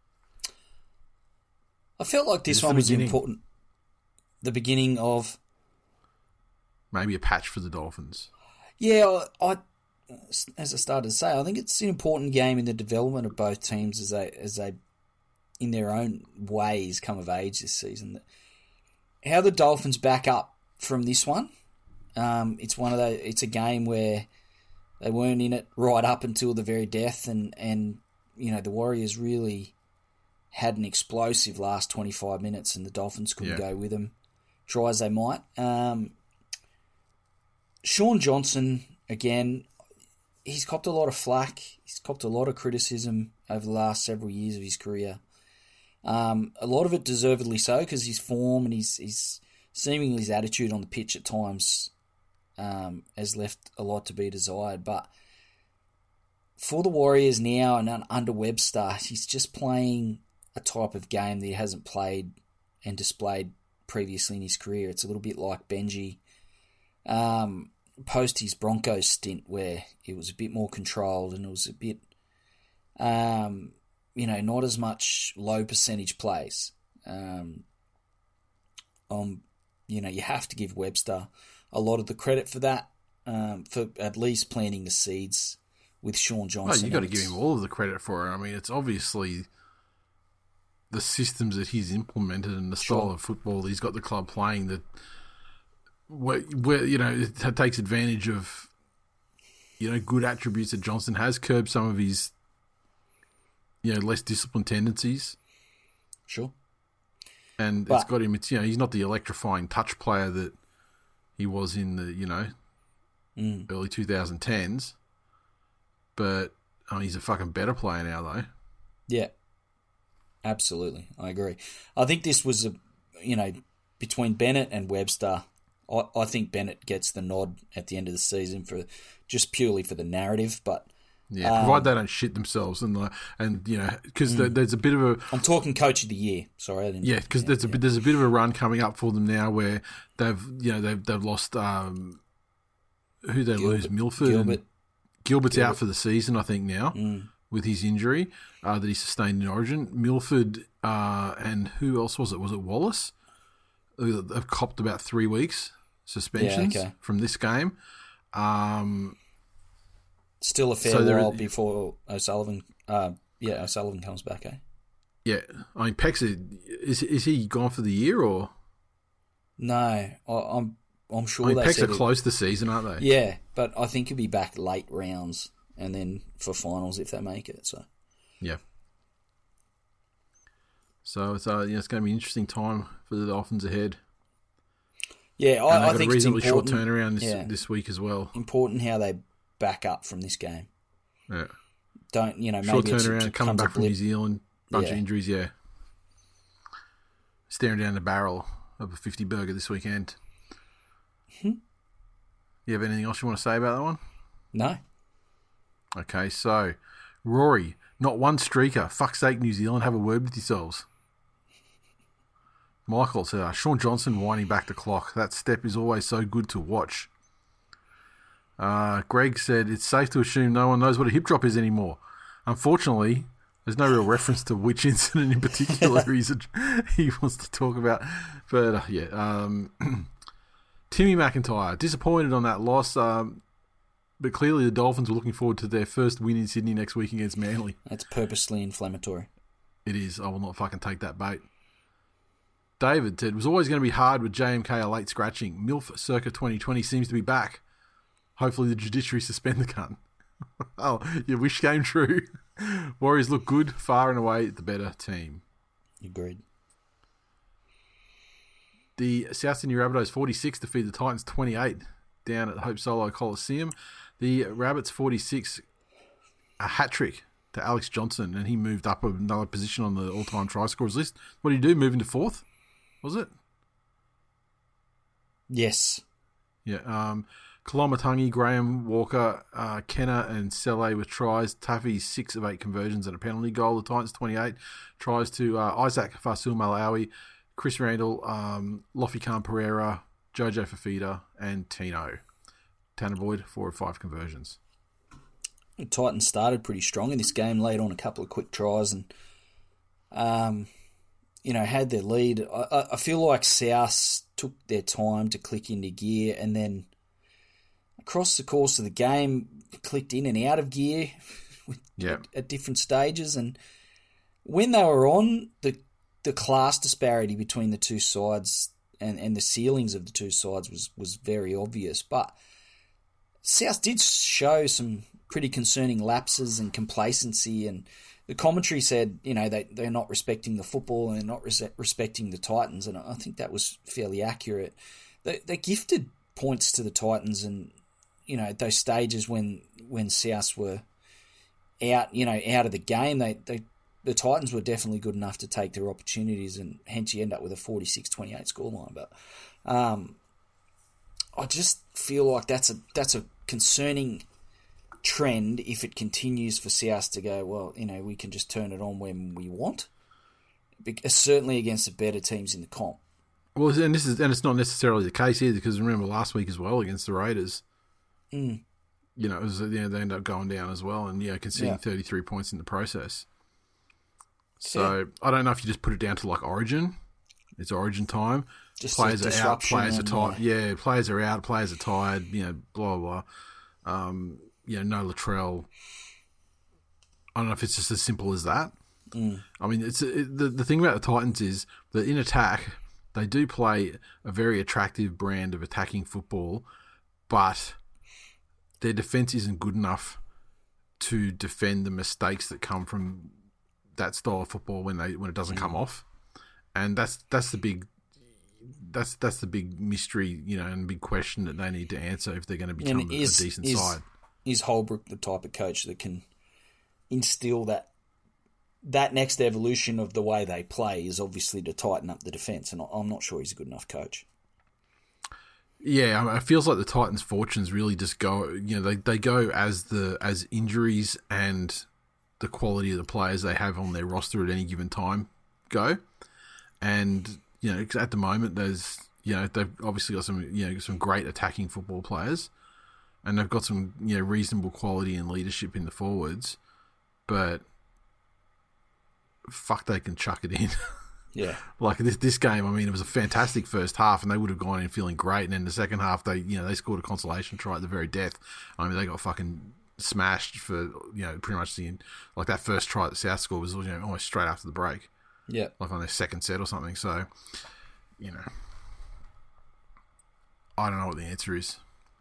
I felt like this It's one the was beginning. important. The beginning of Maybe a patch for the Dolphins. Yeah, I, I as I started to say, I think it's an important game in the development of both teams as they, as they, in their own ways, come of age this season. How the Dolphins back up from this one, um, it's one of those. It's a game where they weren't in it right up until the very death, and, and you know the Warriors really had an explosive last twenty-five minutes and the Dolphins couldn't Yeah. go with them. Try as they might. Um, Sean Johnson, again, he's copped a lot of flack. He's copped a lot of criticism over the last several years of his career. Um, a lot of it deservedly so, because his form and his, his seemingly his attitude on the pitch at times um, has left a lot to be desired. But for the Warriors now and under Webster, he's just playing a type of game that he hasn't played and displayed previously in his career. It's a little bit like Benji um, post his Broncos stint, where it was a bit more controlled and it was a bit, um, you know, not as much low percentage plays. Um, um, you know, you have to give Webster a lot of the credit for that, um, for at least planting the seeds with Sean Johnson. Oh, you got to give him all of the credit for it. I mean, it's obviously the systems that he's implemented and the style Sure. of football he's got the club playing that, where, where you know, it takes advantage of, you know, good attributes that Johnson has, curbed some of his, you know, less disciplined tendencies. Sure. And But- it's got him, it's, you know, he's not the electrifying touch player that he was in the, you know, Mm. early twenty tens. But oh, he's a fucking better player now, though. Yeah, absolutely. I agree. I think this was, a, you know, between Bennett and Webster, I, I think Bennett gets the nod at the end of the season for just purely for the narrative. But Yeah, um, provide they don't shit themselves and like, and you know, because Mm. there's a bit of a I'm talking Coach of the Year. Sorry, I didn't. yeah, because there's a bit there's a bit of a run coming up for them now where they've you know they've they've lost um who they lose Gilbert- Milford Gilbert. and Gilbert's Gilbert. out for the season I think now Mm. with his injury uh, that he sustained in Origin. Milford uh, and who else was it? Was it Wallace? Uh, They've copped about three weeks suspensions Yeah, okay. from this game. Um, Still a fair So there while is- before O'Sullivan. Uh, yeah, O'Sullivan comes back. Eh? yeah, I mean Peck's is is he gone for the year or? No, I, I'm. I'm sure I mean they Peck's said are it- close this season, aren't they? Yeah, but I think he'll be back late rounds and then for finals if they make it. So Yeah. So it's uh, you know, it's going to be an interesting time for the Dolphins ahead. yeah, And I, they've I got think a it's reasonably short important. turnaround this, yeah. this week as well. important how they back up from this game. Yeah. Don't you know? Short Maybe it's, turnaround, it coming becomes a back from New blip. Zealand, bunch Yeah. of injuries, yeah. Staring down the barrel of a fifty burger this weekend. Hmm. You have anything else you want to say about that one? No, Okay, so Rory, not one streaker. Fuck's sake, New Zealand, have a word with yourselves. Michael said, uh, Sean Johnson winding back the clock. That step is always so good to watch. Uh, Greg said, it's safe to assume no one knows what a hip drop is anymore. Unfortunately, there's no real reference to which incident in particular he's, he wants to talk about. But, uh, yeah. Um, Timmy McIntyre, disappointed on that loss. Um, but clearly the Dolphins were looking forward to their first win in Sydney next week against Manly. that's purposely inflammatory. It is. I will not fucking take that bait. David said, it was always going to be hard with J M K a late scratching. MILF circa twenty twenty seems to be back. Hopefully the judiciary suspend the cunt. Oh, your wish came true. Warriors look good, far and away the better team. Agreed. The South Sydney Rabbitohs forty-six defeat the Titans twenty-eight down at Hope Solo Coliseum. The Rabbits forty-six, a hat trick to Alex Johnson, and he moved up another position on the all-time try scorers list. What did he do? Move into fourth? Was it? Yes. Yeah. Um, Kolomatangi, Graham, Walker, uh, Kenner, and Sele with tries. Taffy, six of eight conversions and a penalty goal. The Titans, twenty-eight. Tries to uh, Isaac Fasul Malawi, Chris Randall, um, Lofi Khan Pereira, Jojo Fafita, and Tino. Tanner Boyd, four of five conversions. The Titans started pretty strong in this game, laid on a couple of quick tries and, um, you know, had their lead. I, I feel like South took their time to click into gear and then across the course of the game clicked in and out of gear Yeah. at different stages. And when they were on, the the class disparity between the two sides and, and the ceilings of the two sides was, was very obvious. But South did show some pretty concerning lapses and complacency, and the commentary said, you know, they, they're not respecting the football and they're not res- respecting the Titans, and I think that was fairly accurate. They, they gifted points to the Titans, and, you know, those stages when, when South were out, you know, out of the game, they, they the Titans were definitely good enough to take their opportunities, and hence you end up with a forty-six twenty-eight scoreline. But um, I just feel like that's a that's a concerning trend if it continues for South to go, well, you know, we can just turn it on when we want. Because certainly against the better teams in the comp. Well, and this is and it's not necessarily the case either, because remember last week as well against the Raiders, mm. you know, it was, you know, they ended up going down as well, and yeah, conceding yeah. thirty-three points in the process. So yeah. I don't know if you just put it down to like Origin. It's Origin time. Just players are out, players are tired. Yeah. yeah, players are out, players are tired. You know, blah blah. blah. Um, you know, no Latrell. I don't know if it's just as simple as that. Mm. I mean, it's it, the the thing about the Titans is that in attack they do play a very attractive brand of attacking football, but their defense isn't good enough to defend the mistakes that come from that style of football when they when it doesn't mm. come off, and that's that's the big that's that's the big mystery, you know, and big question that they need to answer if they're going to become a, is, a decent is, side. Is Holbrook the type of coach that can instill that that next evolution of the way they play? Is obviously to tighten up the defence, and I'm not sure he's a good enough coach. Yeah, I mean, it feels like the Titans' fortunes really just go, you know, they, they go as the as injuries and the quality of the players they have on their roster at any given time go. And, you know, at the moment, there's, you know, they've obviously got some, you know, some great attacking football players, and they've got some, you know, reasonable quality and leadership in the forwards, but fuck, they can chuck it in. Yeah. Like this this game, I mean, it was a fantastic first half, and they would have gone in feeling great, and then the second half, they, you know, they scored a consolation try at the very death. I mean, they got fucking smashed for, you know, pretty much the, like that first try that South scored was, you know, almost straight after the break. Yeah. Like on their second set or something. So, you know, I don't know what the answer is.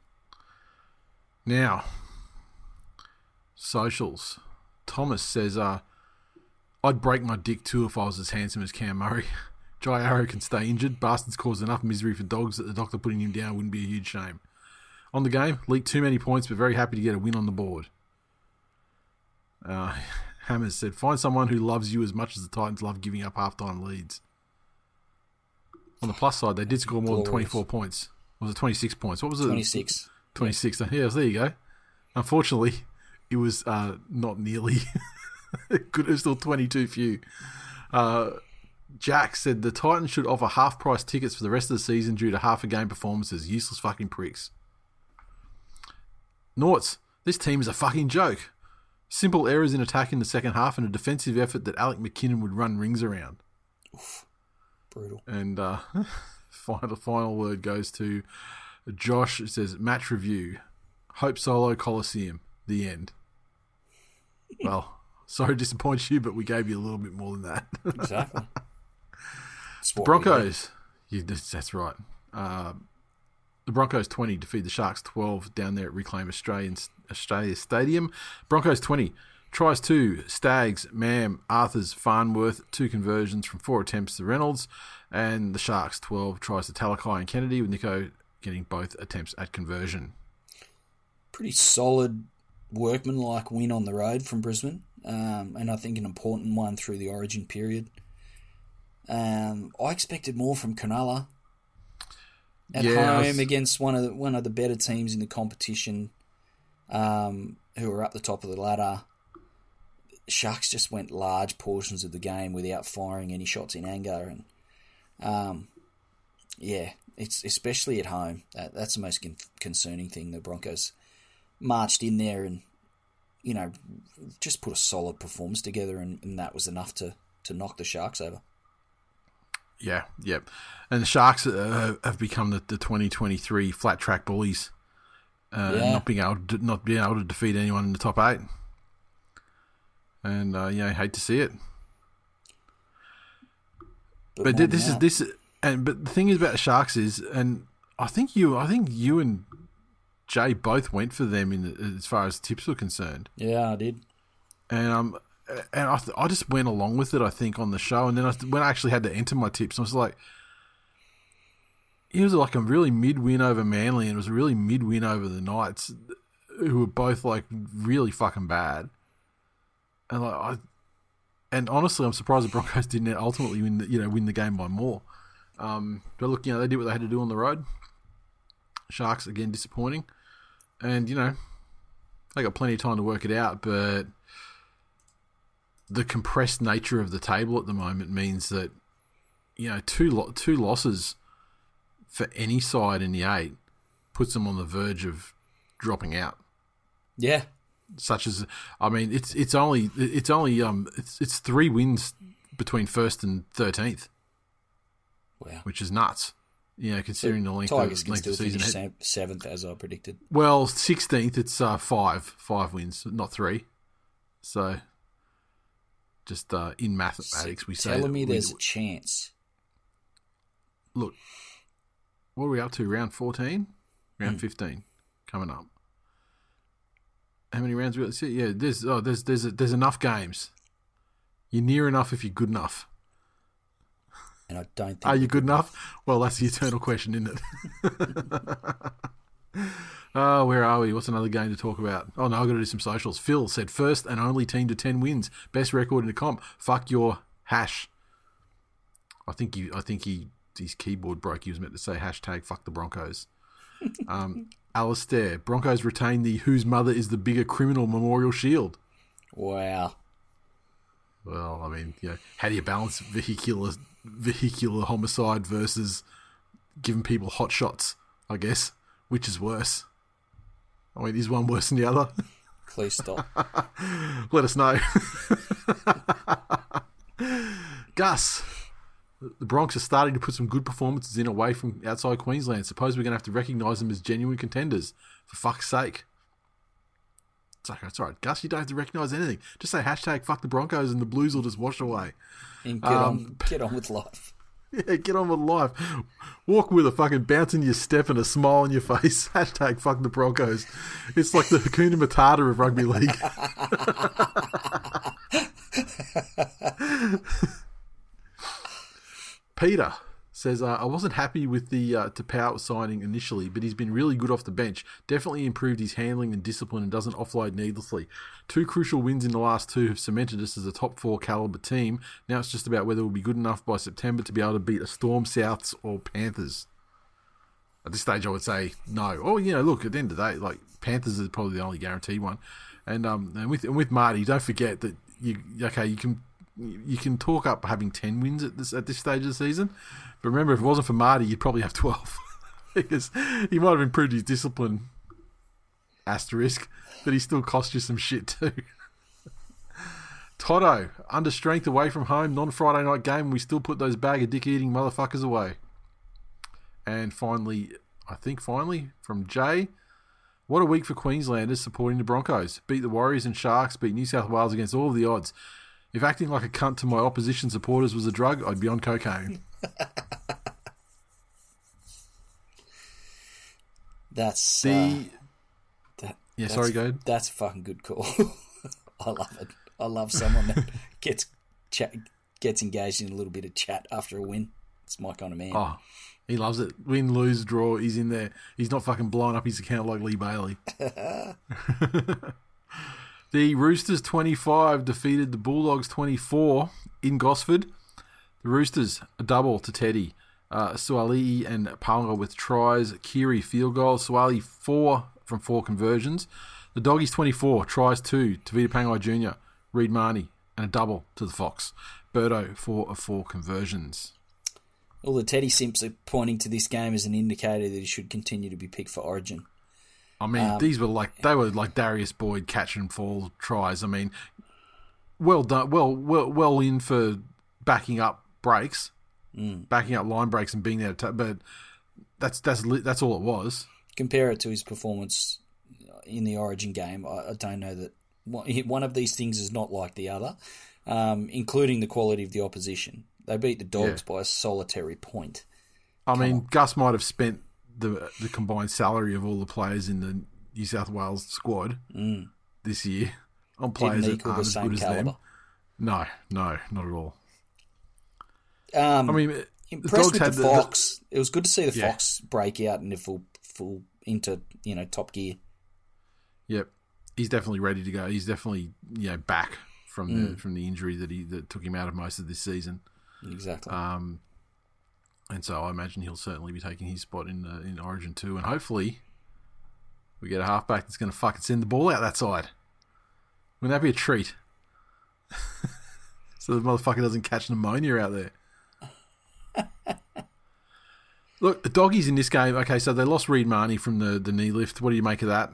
Now, socials. Thomas says, uh, I'd break my dick too if I was as handsome as Cam Murray. Jai Arrow can stay injured. Bastard's caused enough misery for dogs that the doctor putting him down wouldn't be a huge shame. On the game, leaked too many points, but very happy to get a win on the board. Uh, Hammers said, find someone who loves you as much as the Titans love giving up halftime leads. On the plus side, they did score more than twenty-four points. Or was it twenty-six points? What was it? twenty-six. twenty-six. Yeah, yeah, there you go. Unfortunately, it was uh, not nearly... It could have still twenty-two few. Uh, Jack said the Titans should offer half-price tickets for the rest of the season due to half-a-game performances. Useless fucking pricks. Norts, this team is a fucking joke. Simple errors in attack in the second half and a defensive effort that Alec McKinnon would run rings around. Oof. Brutal. And uh, final final word goes to Josh. It says, match review. Hope Solo Coliseum. The end. Well... Sorry to disappoint you, but we gave you a little bit more than that. Exactly. The Broncos. Yeah, that's right. Uh, the Broncos twenty defeat the Sharks twelve down there at Reclaim Australian, Australia Stadium. Broncos twenty. Tries two. Staggs, Mam, Arthurs, Farnworth. Two conversions from four attempts to Reynolds. And the Sharks twelve tries to Talakai and Kennedy, with Nico getting both attempts at conversion. Pretty solid workman-like win on the road from Brisbane. Um, and I think an important one through the Origin period. Um, I expected more from Cronulla at yeah, home was... against one of the, one of the better teams in the competition, um, who are up the top of the ladder. Sharks just went large portions of the game without firing any shots in anger, and um, yeah, it's especially at home. That, that's the most con- concerning thing. The Broncos marched in there and, you know, just put a solid performance together, and, and that was enough to, to knock the Sharks over. Yeah, yeah. And the Sharks uh, have become the, the twenty twenty-three flat track bullies, uh, yeah. not being able to, not being able to defeat anyone in the top eight. And uh, you know, hate to see it. But, but this is this, and but the thing is about the Sharks is, and I think you, I think you and Jay both went for them in the, as far as tips were concerned. Yeah, I did. And um, and I, th- I just went along with it, I think, on the show. And then I, when I actually had to enter my tips, I was like, it was like a really mid-win over Manly, and it was a really mid-win over the Knights, who were both like really fucking bad. And like I, and honestly, I'm surprised the Broncos didn't ultimately win, the, you know, win the game by more. Um, but look, you know, they did what they had to do on the road. Sharks again disappointing, and you know, they got plenty of time to work it out. But the compressed nature of the table at the moment means that, you know, two lo- two losses for any side in the eight puts them on the verge of dropping out. Yeah. Such as, I mean, it's it's only it's only um it's it's three wins between first and thirteenth. Wow, which is nuts. You know, considering the length Tigers of can length still of season. finish seventh, as I predicted. Well, sixteenth, it's uh, five five wins, not three. So, just uh, in mathematics, we say telling me we, there's a chance. Look, what are we up to? Round fourteen, round mm. fifteen coming up. How many rounds we got? See, yeah, there's oh, there's there's there's enough games. You're near enough if you're good enough. And I don't think are you good enough? Well, that's the eternal question, isn't it? Oh, where are we? What's another game to talk about? Oh no, I've got to do some socials. Phil said first and only team to ten wins, best record in the comp. Fuck your hash. I think he, I think he, his keyboard broke. He was meant to say hashtag fuck the Broncos. Um, Alistair, Broncos retain the whose mother is the bigger criminal memorial shield. Wow. Well, I mean, you know, how do you balance vehicular vehicular homicide versus giving people hot shots, I guess? Which is worse? I mean, is one worse than the other? Please stop. Let us know. Gus, the Bronx are starting to put some good performances in away from outside Queensland. Suppose we're going to have to recognise them as genuine contenders. For fuck's sake. It's like, it's all right, Gus, you don't have to recognise anything. Just say hashtag fuck the Broncos and the Blues will just wash away. And get, um, on, get on with life. Yeah, get on with life. Walk with a fucking bounce in your step and a smile on your face. Hashtag fuck the Broncos. It's like the Hakuna Matata of rugby league. Peter says, uh, I wasn't happy with the uh, Tapau signing initially, but he's been really good off the bench. Definitely improved his handling and discipline and doesn't offload needlessly. Two crucial wins in the last two have cemented us as a top four calibre team. Now it's just about whether we'll be good enough by September to be able to beat a Storm, Souths or Panthers. At this stage, I would say no. Oh, you know, look, at the end of the day, like, Panthers is probably the only guaranteed one. And um, and with and with Marty, don't forget that you okay, you can you can talk up having ten wins at this at this stage of the season. But remember, if it wasn't for Marty, you'd probably have twelve. Because he might have improved his discipline, asterisk, but he still cost you some shit too. Toto, under strength away from home, non-Friday night game, we still put those bag of dick-eating motherfuckers away. And finally, I think finally, from Jay, what a week for Queenslanders supporting the Broncos. Beat the Warriors and Sharks, beat New South Wales against all of the odds. If acting like a cunt to my opposition supporters was a drug, I'd be on cocaine. That's the uh, that, yeah. that's, Sorry, go ahead. That's a fucking good call. I love it. I love someone that gets chat, gets engaged in a little bit of chat after a win. It's my kind of man. Oh, he loves it. Win, lose, draw. He's in there. He's not fucking blowing up his account like Lee Bailey. The Roosters twenty-five defeated the Bulldogs twenty-four in Gosford. The Roosters, a double to Teddy. Uh, Suaalii and Palmer with tries. Kiri field goal. Suaalii four from four conversions. The Doggies twenty-four, tries two. Tavita Pangai Junior, Reed Marnie, and a double to the Fox. Birdo, four of four conversions. All the Teddy Simps are pointing to this game as an indicator that he should continue to be picked for Origin. I mean, um, these were like they were like Darius Boyd catch and fall tries. I mean, well done, well, well, well in for backing up breaks, mm. backing up line breaks and being there. To, but that's that's that's all it was. Compare it to his performance in the Origin game. I, I don't know that one of these things is not like the other, um, including the quality of the opposition. They beat the Dogs yeah. by a solitary point. I Come mean, on. Gus might have spent the the combined salary of all the players in the New South Wales squad mm. this year on players that aren't as good as them. No, no, not at all. Um, I mean, impressed the with the the, Fox. The, it was good to see the yeah. Fox break out into full, full into you know top gear. Yep, he's definitely ready to go. He's definitely you know back from Mm. the from the injury that he that took him out of most of this season. Exactly. Um, and so I imagine he'll certainly be taking his spot in uh, in Origin two, and hopefully we get a halfback that's going to fucking send the ball out that side. Wouldn't that be a treat? So the motherfucker doesn't catch pneumonia out there. Look, the doggies in this game, okay, so they lost Reed Marnie from the, the knee lift. What do you make of that?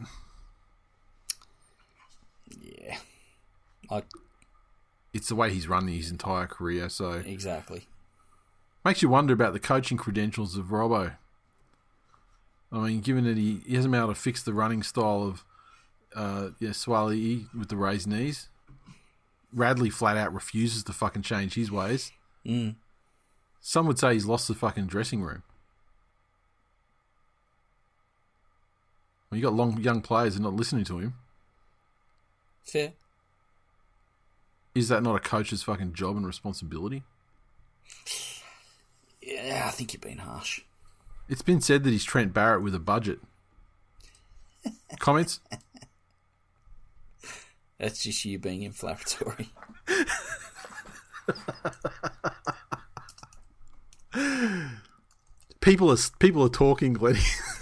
Yeah. I, it's the way he's run his entire career, so... Exactly. Makes you wonder about the coaching credentials of Robbo. I mean, given that he, he hasn't been able to fix the running style of uh, yeah, Swali with the raised knees. Radley flat out refuses to fucking change his ways. Mm. Some would say he's lost the fucking dressing room. Well, you got long young players that are not listening to him. Fair. Is that not a coach's fucking job and responsibility? Yeah, I think you're being harsh. It's been said that he's Trent Barrett with a budget. Comments? That's just you being inflammatory. people are people are talking, Glenny.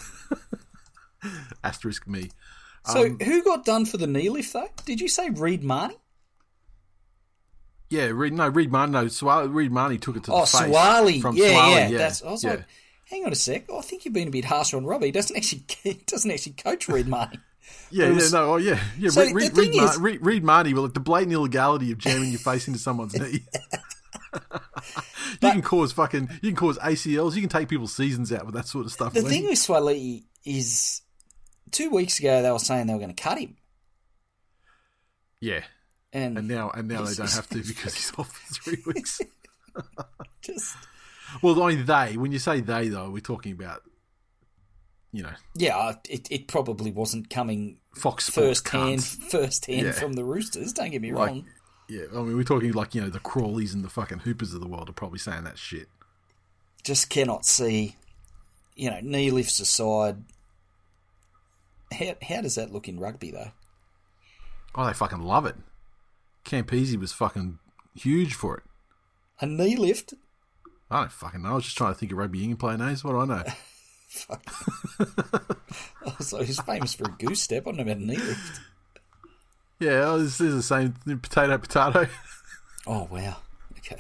Asterisk me. So, Um, who got done for the knee lift, though? Did you say Reed Marnie? Yeah, Reed, no, Reed Marnie, no, Swali, Reed Marnie took it to Oh, the face. Swali. From Yeah, Swali, yeah. yeah. That's, I was yeah. like, hang on a sec. Oh, I think you've been a bit harsher on Robbie. He doesn't actually, he doesn't actually coach Reed Marnie. Yeah, was- yeah, no, oh, yeah, yeah. So Reed, the Reed, thing Reed, Mar- is- Reed, Reed Marnie, well, like the blatant illegality of jamming your face into someone's knee. you But- can cause fucking, you can cause A C Ls. You can take people's seasons out with that sort of stuff. The Glenn. thing with Swali is, two weeks ago they were saying they were going to cut him. yeah, And, and now and now they he's- don't have to because he's off for three weeks. just, Well, I mean, they. When you say they, though, we're talking about, you know, yeah, it, it probably wasn't coming Fox Sports first hand, cunts. first hand Yeah. from the Roosters. Don't get me Like, wrong. yeah, I mean, we're talking like, you know, the Crawleys and the fucking Hoopers of the world are probably saying that shit. Just cannot see, you know, knee lifts aside. How, how does that look in rugby, though? Oh, they fucking love it. Campese was fucking huge for it. A knee lift? I don't fucking know. I was just trying to think of rugby union player names. What do I know? Fuck. Also, he's famous for a goose step. I don't know about a knee lift. Yeah, oh, this is the same potato, potato. Oh, wow. Okay.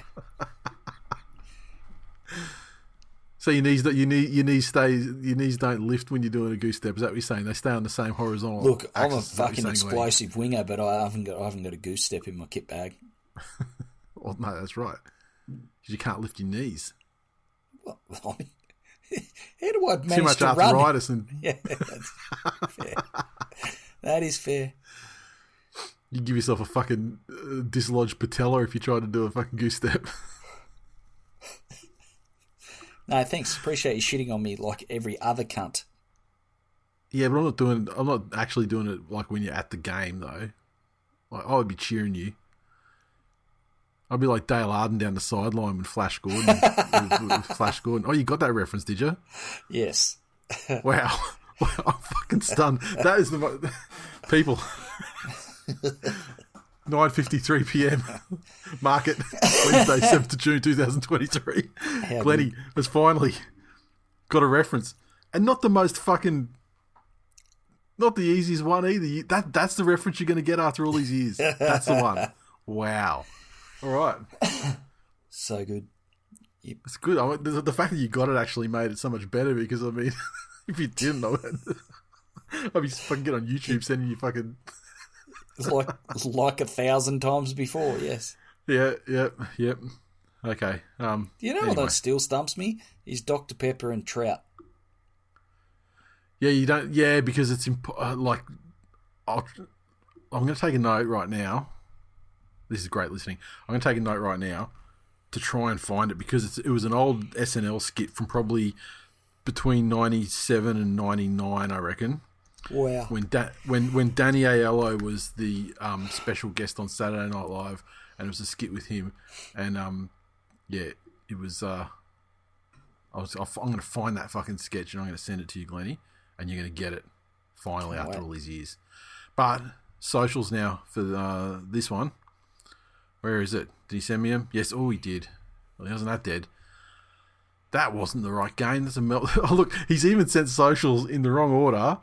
So your knees, your knee, your knees stay, your knees don't lift when you're doing a goose step. Is that what you're saying? They stay on the same horizontal. Look, I'm a axis, is that what fucking you're saying, Lee? explosive winger, but I haven't got I haven't got a goose step in my kit bag. Well, no, that's right. 'Cause you can't lift your knees. Well, I mean, how do I manage Too much to run? arthritis and Yeah, that's fair. That is fair. you give yourself a fucking uh, dislodged patella if you try to do a fucking goose step. No, thanks. Appreciate you shitting on me like every other cunt. Yeah, but I'm not doing. I'm not actually doing it like when you're at the game though. Like I would be cheering you. I'd be like Dale Arden down the sideline with Flash Gordon. with, with Flash Gordon. Oh, you got that reference, did you? Yes. Wow. Wow, I'm fucking stunned. That is the mo- people. nine fifty-three p.m. Market, Wednesday, seventh of June, twenty twenty-three. How Glenny good. has finally got a reference. And not the most fucking... Not the easiest one either. You- That That's the reference you're going to get after all these years. That's the one. Wow. All right. So good. It's good. I mean, the, the fact that you got it actually made it so much better because, I mean, if you didn't know it, I'd be fucking get on YouTube sending you fucking... It's like like a thousand times before, yes. Yeah, yep, yep. Okay. Um, You know anyway. what still stumps me? Is Doctor Pepper and Trout. Yeah, you don't... Yeah, because it's... Imp- uh, like... I'll, I'm going to take a note right now. This is great listening. I'm going to take a note right now to try and find it because it's, it was an old S N L skit from probably between ninety-seven and ninety-nine, I reckon. Wow. When da- when when Danny Aiello was the um, special guest on Saturday Night Live, and it was a skit with him, and um, yeah, it was. Uh, I was. I'm going to find that fucking sketch, and I'm going to send it to you, Glennie, and you're going to get it finally after all these years. But socials now for uh, this one. Where is it? Did he send me him? Yes. Oh, he did. Well, he wasn't that dead. That wasn't the right game. That's a melt. Oh, look, he's even sent socials in the wrong order.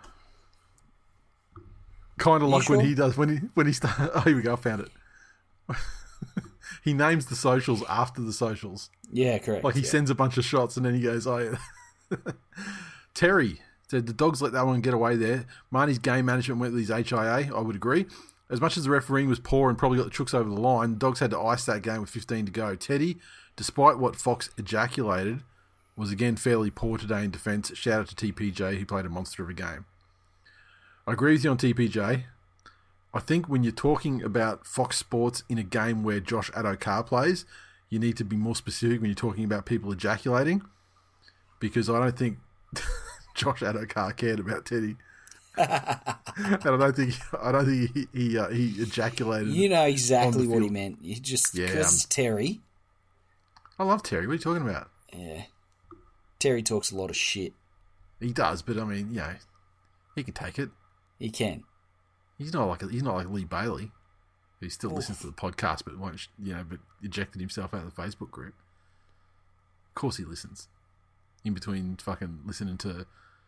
Kind of like sure? when he does when he when he starts. Oh, here we go. I found it. He names the socials after the socials. Yeah, correct. Like he yeah. sends a bunch of shots and then he goes, "Oh." Yeah. Terry said the Dogs let that one get away there. Marnie's game management went with his H I A. I would agree. As much as the refereeing was poor and probably got the Chooks over the line, the Dogs had to ice that game with fifteen to go. Teddy, despite what Fox ejaculated, was again fairly poor today in defence. Shout out to T P J, who played a monster of a game. I agree with you on T P J. I think when you're talking about Fox Sports in a game where Josh Addo-Carr plays, you need to be more specific when you're talking about people ejaculating, because I don't think Josh Addo-Carr cared about Teddy. And I don't think I don't think he he, uh, he ejaculated. You know exactly what he meant. You just because yeah, um, Terry. I love Terry. What are you talking about? Yeah, Terry talks a lot of shit. He does, but I mean, you know, he can take it. He can. He's not like a, he's not like Lee Bailey, who still Oof. listens to the podcast, but won't you know, but ejected himself out of the Facebook group. Of course, he listens. In between fucking listening to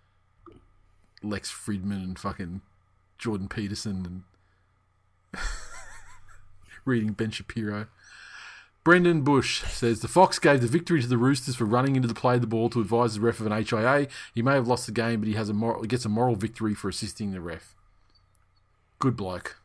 Lex Fridman and fucking Jordan Peterson and reading Ben Shapiro. Brendan Bush says, the Fox gave the victory to the Roosters for running into the play of the ball to advise the ref of an H I A. He may have lost the game, but he has a moral, he gets a moral victory for assisting the ref. Good bloke.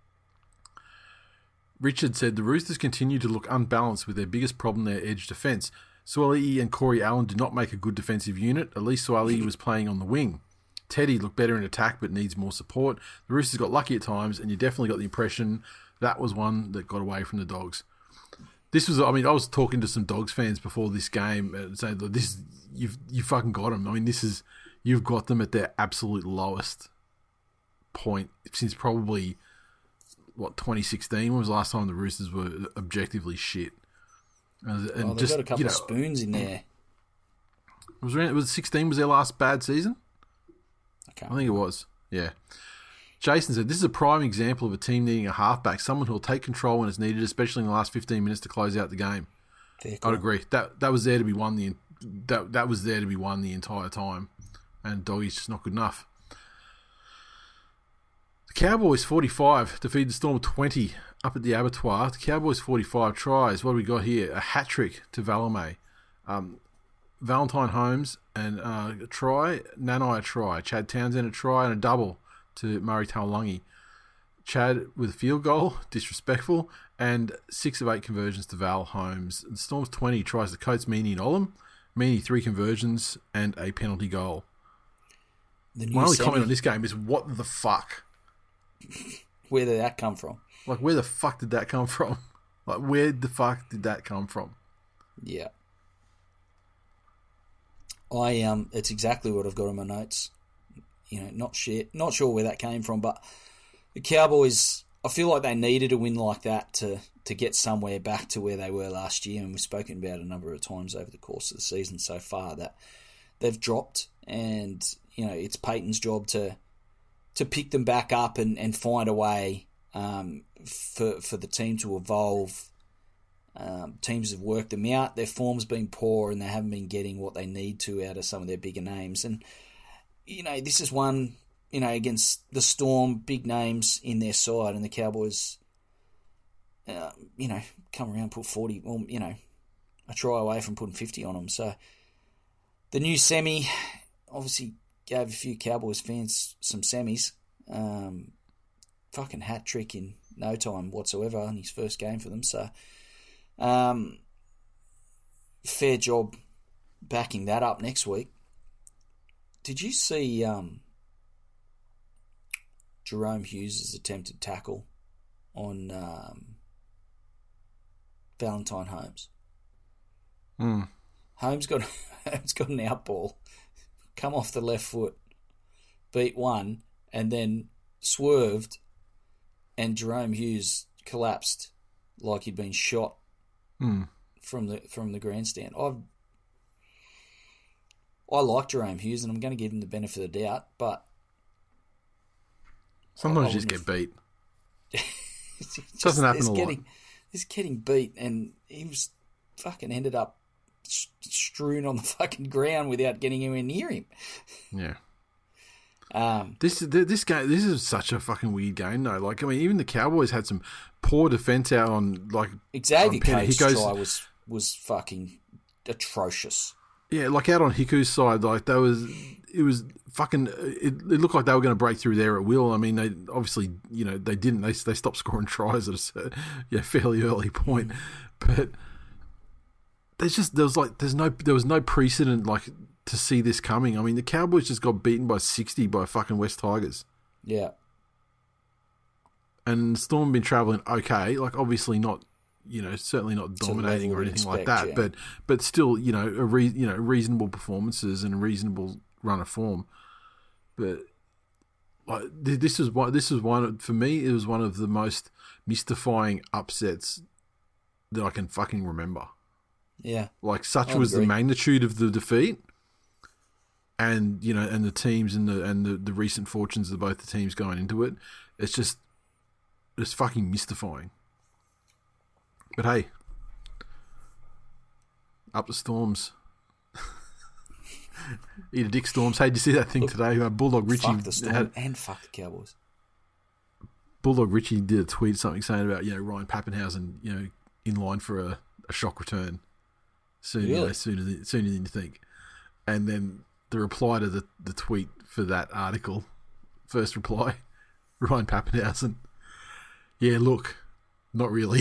Richard said, the Roosters continue to look unbalanced with their biggest problem, their edge defence. Suaalii and Corey Allen did not make a good defensive unit. At least Suaalii was playing on the wing. Teddy looked better in attack but needs more support. The Roosters got lucky at times, and you definitely got the impression that was one that got away from the Dogs. This was, I mean, I was talking to some Dogs fans before this game and saying, look, this, you've you fucking got them. I mean, this is, you've got them at their absolute lowest point since probably, what, twenty sixteen? When was the last time the Roosters were objectively shit? And oh, they've just, got a couple you know, of spoons in there. Was it was sixteen was their last bad season? I, I think it was. Yeah. Jason said, this is a prime example of a team needing a halfback, someone who will take control when it's needed, especially in the last fifteen minutes to close out the game. Fair I'd agree. That that was there to be won the that that was there to be won the entire time, and Doggy's just not good enough. The Cowboys forty-five defeated the Storm twenty up at the Abattoir. The Cowboys forty-five tries. What do we got here? A hat trick to Valame. Um, Valentine Holmes and uh, a try, Nanai a try, Chad Townsend a try and a double to Murray Taulagi. Chad with a field goal, disrespectful, and six of eight conversions to Val Holmes. The Storm's twenty tries to Coates, Meaney and Olam. Meaney three conversions and a penalty goal. My only semi- comment on this game is what the fuck? Where did that come from? Like, where the fuck did that come from? Like, where the fuck did that come from? Yeah. I um, it's exactly what I've got in my notes. You know, not shit, not sure where that came from, but the Cowboys, I feel like they needed a win like that to to get somewhere back to where they were last year, and we've spoken about it a number of times over the course of the season so far that they've dropped, and you know it's Peyton's job to to pick them back up and, and find a way um, for for the team to evolve. Um, teams have worked them out. Their form's been poor and they haven't been getting what they need to out of some of their bigger names. And, you know, this is one, you know, against the Storm, big names in their side, and the Cowboys, uh, you know, come around, put forty, well, you know, a try away from putting fifty on them. So the new semi obviously gave a few Cowboys fans some semis. Um, fucking hat trick in no time whatsoever in his first game for them. So, Um, fair job backing that up next week. Did you see um, Jerome Hughes' attempted tackle on um, Valentine Holmes? Mm. Holmes got Holmes got an out ball, come off the left foot, beat one, and then swerved, and Jerome Hughes collapsed like he'd been shot mm. from the from the grandstand. I I like Jerome Hughes, and I'm going to give him the benefit of the doubt, but sometimes you just get beat. It doesn't happen a lot. Getting, he's getting beat, and he was fucking ended up strewn on the fucking ground without getting anywhere near him. Yeah. Um, this this game this is such a fucking weird game though. Like I mean, even the Cowboys had some poor defense out on like Xavier Cade's Hiko's try was was fucking atrocious. Yeah, like out on Hiku's side, like that was it was fucking. It, it looked like they were going to break through there at will. I mean, they obviously, you know, they didn't. They they stopped scoring tries at a yeah fairly early point, but there's just there was like there's no there was no precedent like to see this coming. I mean, the Cowboys just got beaten by sixty by fucking West Tigers. Yeah, and Storm have been travelling okay. Like obviously not. You know, certainly not dominating or anything expect, like that, yeah. but but still, you know, a re- you know reasonable performances and a reasonable run of form. But like this is one, this is one for me. It was one of the most mystifying upsets that I can fucking remember. Yeah, like such I was agree. the magnitude of the defeat, and you know, and the teams and the and the, the recent fortunes of both the teams going into it. It's just it's fucking mystifying. But hey, up the Storms. Eat a dick, Storms. Hey, did you see that thing Look, today? Uh, Bulldog Richie fuck the Storm had, and fuck the Cowboys. Bulldog Richie did a tweet something saying about you know Ryan Pappenhausen, you know, in line for a, a shock return soon, Really? you know, sooner than, sooner than you think. And then the reply to the, the tweet for that article, first reply, Ryan Pappenhausen. Yeah, look, not really.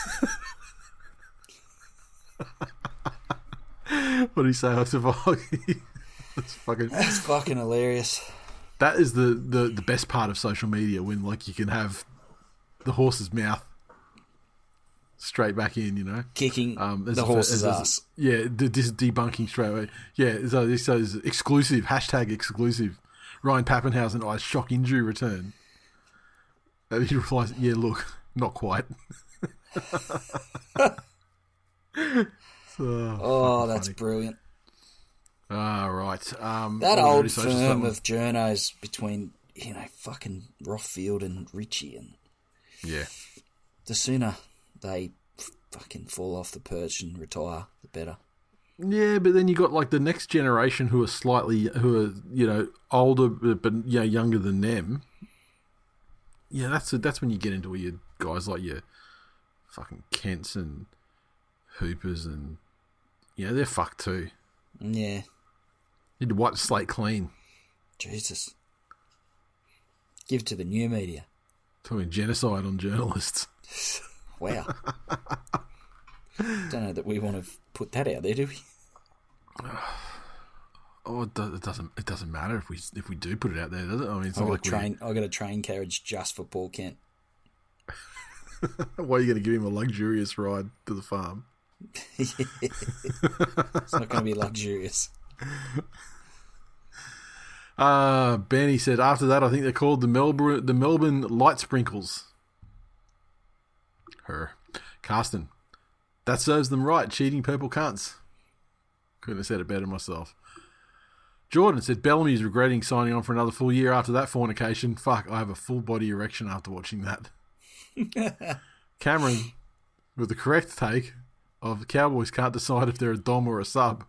What did he say? I said, That's fucking. That's fucking hilarious. That is the, the, the best part of social media when like you can have the horse's mouth straight back in, you know, Kicking um, as the a- horse's as a- ass. Yeah, d- just debunking straight away. Yeah, so this says exclusive hashtag exclusive. Ryan Pappenhausen eyes shock injury return. And he replies, "Yeah, look, not quite." So, Oh, that's funny. brilliant. Ah, right. Um, That what was old the social firm stuff? of journos between, you know, fucking Rothfield and Richie, and Yeah. the sooner they fucking fall off the perch and retire, the better. Yeah, but then you got like the next generation who are slightly, who are, you know, older but, you know, younger than them. Yeah, that's that's when you get into your guys like your fucking Kents and Hoopers and, you know, they're fucked too. Yeah, Need to wipe the slate clean. Jesus. Give to the new media. Talking genocide on journalists. Wow. Don't know that we want to put that out there, do we? Oh, it, do, it doesn't. It doesn't matter if we if we do put it out there, does it? I mean, it's I not got like a train. I got a train carriage just for Paul Kent. we. Why are you going to give him a luxurious ride to the farm? It's not going to be luxurious. Uh, Benny said after that, I think they're called the Melbourne the Melbourne Light Sprinkles. Her, Carsten, that serves them right. Cheating purple cunts. Couldn't have said it better myself. Jordan said Bellamy's regretting signing on for another full year after that fornication. Fuck, I have a full body erection after watching that. Cameron, with the correct take of the Cowboys can't decide if they're a dom or a sub.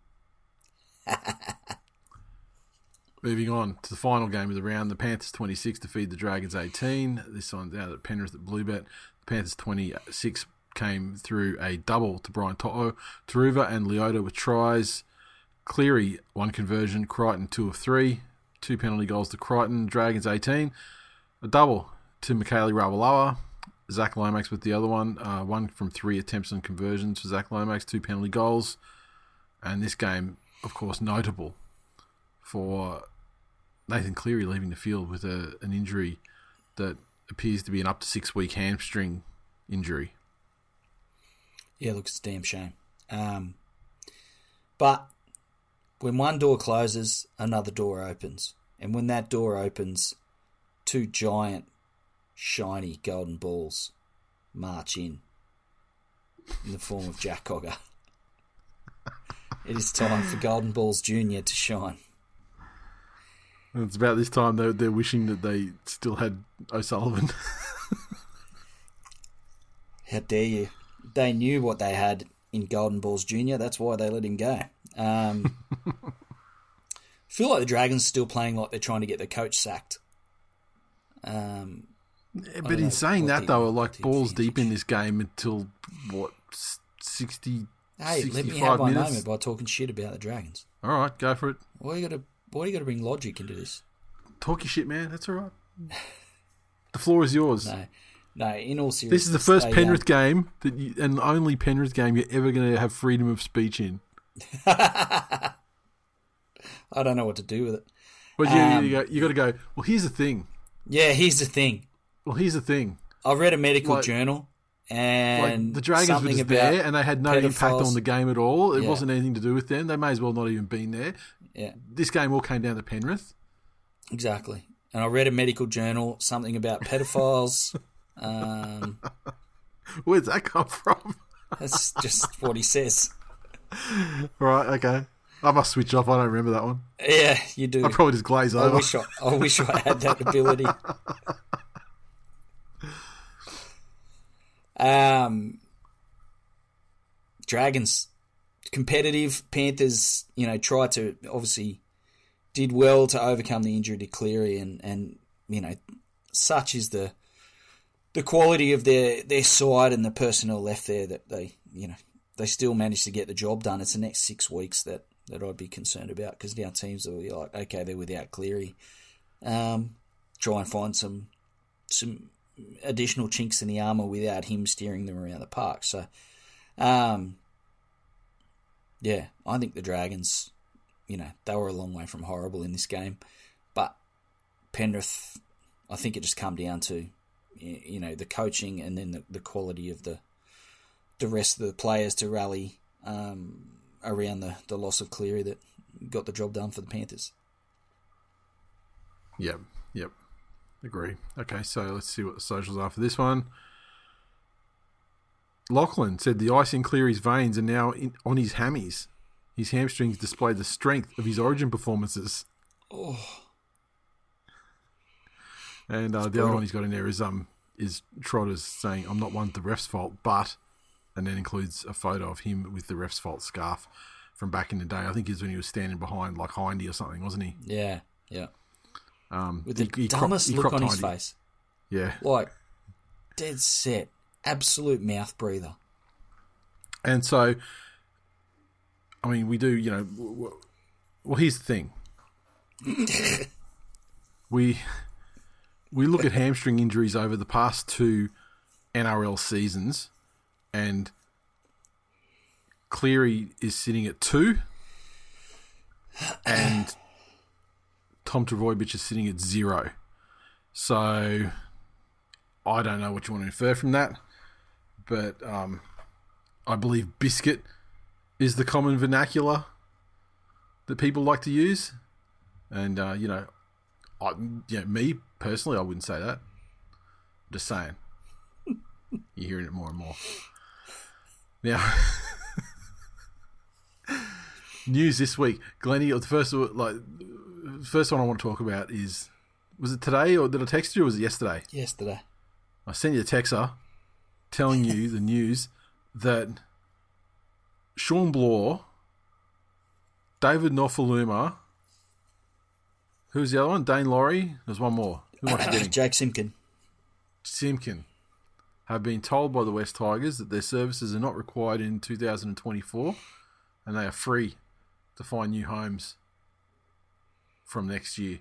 Moving on to the final game of the round, the Panthers twenty-six defeat the Dragons eighteen. This one's out at Penrith at Bluebet. The Panthers twenty-six came through a double to Brian To'o, Taruva and Leota with tries. Cleary, one conversion. Crichton, two of three. Two penalty goals to Crichton. Dragons eighteen. A double to Michaeli Ravalawa. Zach Lomax with the other one. Uh, one from three attempts and conversions for Zach Lomax. Two penalty goals. And this game, of course, notable for Nathan Cleary leaving the field with a, an injury that appears to be an up to six week hamstring injury. Yeah, look, it's a damn shame. Um, but when one door closes, another door opens. And when that door opens, two giant, shiny golden balls march in in the form of Jack Cogger. It is time for Golden Balls Junior to shine. And it's about this time they're, they're wishing that they still had O'Sullivan. How dare you? They knew what they had in Golden Balls Junior That's why they let him go. Um, I feel like the Dragons are still playing like they're trying to get the coach sacked. Um, yeah, but in saying that, though, like balls deep in this game until, what, sixty, hey, sixty-five let me have my minutes? moment by talking shit about the Dragons. All right, go for it. Why you got to? Why you got to bring logic into this? Talk your shit, man. That's all right. The floor is yours. No, no. In all seriousness, this is the first they, Penrith um, game that you, and the only Penrith game you're ever going to have freedom of speech in. I don't know what to do with it. But you, Um, you, go, you got to go, well, here's the thing. Yeah, here's the thing. Well, here's the thing. I read a medical Like- journal, and Like, the Dragons were something just about there, and they had no impact pedophiles. on the game at all. It Yeah. wasn't anything to do with them. They may as well not even been there. Yeah, This game all came down to Penrith. exactly. And I read a medical journal, something about pedophiles. um, Where's that come from? that's just what he says. Right, okay. I must switch off. I don't remember that one. Yeah, you do. I probably just glaze I over. wish I, I wish I had that ability. Um, Dragons competitive. Panthers, you know, tried to obviously did well to overcome the injury to Cleary, and and you know, such is the the quality of their their side and the personnel left there that they you know they still managed to get the job done. It's the next six weeks that. that I'd be concerned about, because now teams will be like, okay, they're without Cleary. Um, try and find some some additional chinks in the armour without him steering them around the park. So, um, yeah, I think the Dragons, you know, they were a long way from horrible in this game. But Penrith, I think it just come down to, you know, the coaching and then the, the quality of the the rest of the players to rally um, around the, the loss of Cleary that got the job done for the Panthers. Yep, yep. Agree. Okay, so let's see what the socials are for this one. Lachlan said the ice in Cleary's veins are now in, on his hammies. His hamstrings display the strength of his origin performances. Oh. And uh, the brutal. other one he's got in there is um is Trotters saying, I'm not one the ref's fault, but... and then includes a photo of him with the ref's fault scarf from back in the day. I think it's when he was standing behind like Hindy or something, wasn't he? Yeah, yeah. Um, With the he, he dumbest crop, he look on cropped his Hindy. face. Yeah. Like, dead set. Absolute mouth breather. And so, I mean, we do, you know, w- w- well, here's the thing. we we look at hamstring injuries over the past two N R L seasons, and Cleary is sitting at two, and Tom Trbojevic is sitting at zero. So I don't know what you want to infer from that, but um, I believe biscuit is the common vernacular that people like to use. And, uh, you know, I, you know, me personally, I wouldn't say that. I'm just saying. You're hearing it more and more. Now, news this week. Glennie, the first, like, first one I want to talk about is, was it today or did I text you or was it yesterday? Yesterday. I sent you a texter telling you the news that Sean Bloor, David Nofaluma, who's the other one? Dane Laurie? There's one more. Who am I forgetting? Jake Simpkin. Simpkin have been told by the West Tigers that their services are not required in two thousand twenty-four and they are free to find new homes from next year.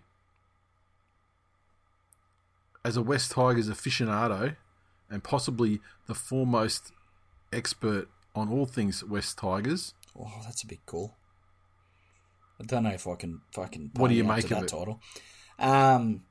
As a West Tigers aficionado and possibly the foremost expert on all things West Tigers. Oh, that's a big call. I don't know if I can. If I can. What do you pony up make to of that it? title? Um,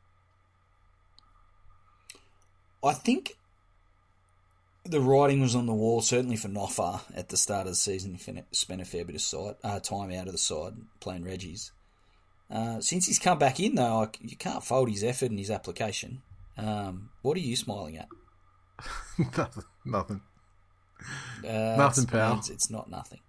I think the writing was on the wall, certainly for Noffa at the start of the season. He fin- spent a fair bit of side, uh, time out of the side playing Reggie's. Uh, since he's come back in, though, I, you can't fault his effort and his application. Um, what are you smiling at? nothing. Nothing. Uh, nothing, pal. Means it's not nothing.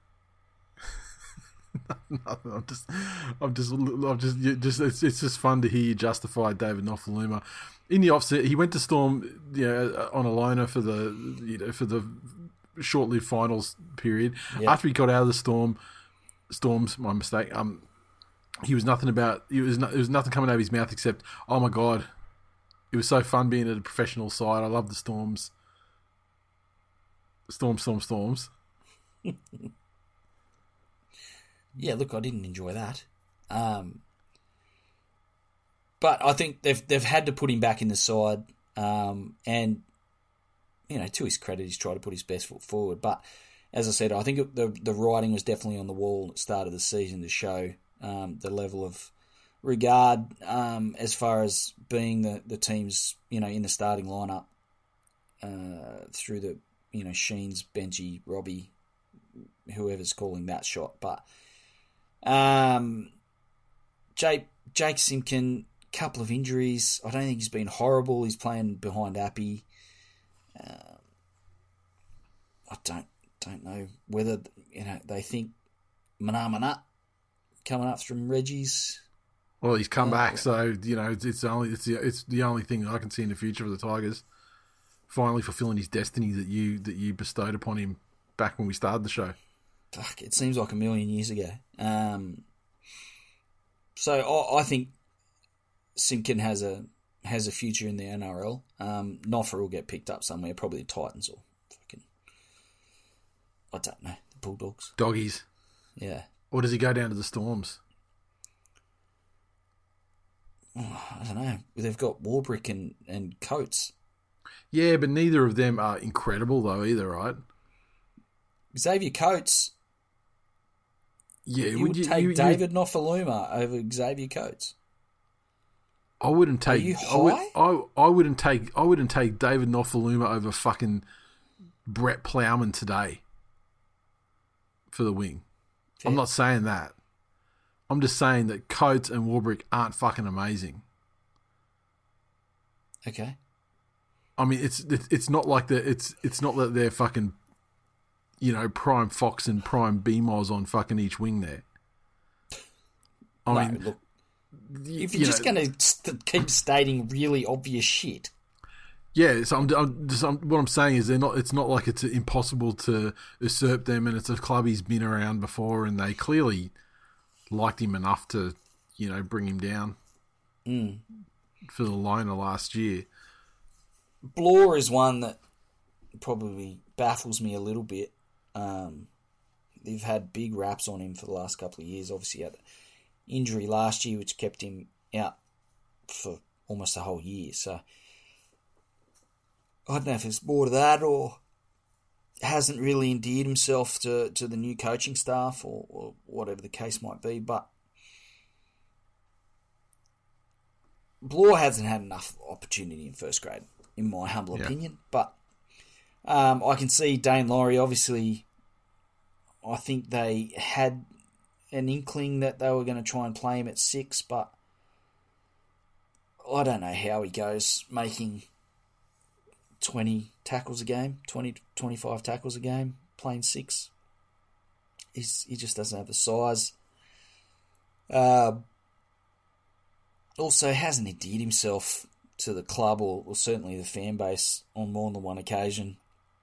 nothing. I'm just, I'm just, I'm just, just. It's, it's just fun to hear you justify David Nofaluma. In the offset, he went to Storm, you know, on a loaner for the, you know, for the short-lived finals period. Yep. After he got out of the Storm, Storms, my mistake. Um, he was nothing about. It was, no, it was nothing coming out of his mouth except, "Oh my god, it was so fun being at a professional side. I love the Storms. Storm, storm, storms." Yeah, look, I didn't enjoy that. Um, but I think they've they've had to put him back in the side, um, and you know, to his credit, he's tried to put his best foot forward. But as I said, I think it, the the writing was definitely on the wall at the start of the season to show um, the level of regard um, as far as being the, the team's, you know, in the starting lineup uh, through the, you know, Sheens, Benji, Robbie, whoever's calling that shot. But um, Jake, Jake Simpkin, couple of injuries. I don't think he's been horrible. He's playing behind Appy. Uh, I don't don't know whether, you know, they think Manamana coming up from Reggie's. Well, he's come uh, back, so you know it's, it's only it's the it's the only thing that I can see in the future for the Tigers. Finally fulfilling his destiny that you that you bestowed upon him back when we started the show. Fuck, it seems like a million years ago. Um, so I, I think Simpkin has a has a future in the N R L. Um, Noffer will get picked up somewhere, probably the Titans or fucking, I don't know, the Bulldogs. Doggies. Yeah. Or does he go down to the Storms? Oh, I don't know. They've got Warbrick and, and Coates. Yeah, but neither of them are incredible though either, right? Xavier Coates. Yeah, you would would you take you, David you, Nofaluma over Xavier Coates? I wouldn't take. Are you high? I, would, I, I wouldn't take. I wouldn't take David Nofaluma over fucking Brett Plowman today for the wing. Fair. I'm not saying that. I'm just saying that Coates and Warbrick aren't fucking amazing. Okay. I mean, it's it's not like that. It's it's not that they're fucking, you know, prime Fox and prime B M O S on fucking each wing there. I no, mean, look, if you're you just going to st- keep stating really obvious shit. Yeah, so I'm, I'm just I'm, what I'm saying is they're not. It's not like it's impossible to usurp them, and it's a club he's been around before, and they clearly liked him enough to, you know, bring him down mm. for the loaner last year. Blore is one that probably baffles me a little bit. Um, they've had big raps on him for the last couple of years. Obviously, he had injury last year, which kept him out for almost a whole year. So I don't know if it's more to that or hasn't really endeared himself to, to the new coaching staff or, or whatever the case might be. But Blore hasn't had enough opportunity in first grade, in my humble yeah. opinion. But um, I can see Dane Laurie, obviously, I think they had an inkling that they were going to try and play him at six, but I don't know how he goes making twenty tackles a game, twenty, twenty-five tackles a game, playing six. He's, he just doesn't have the size. Uh, also, hasn't endeared himself to the club or, or certainly the fan base on more than one occasion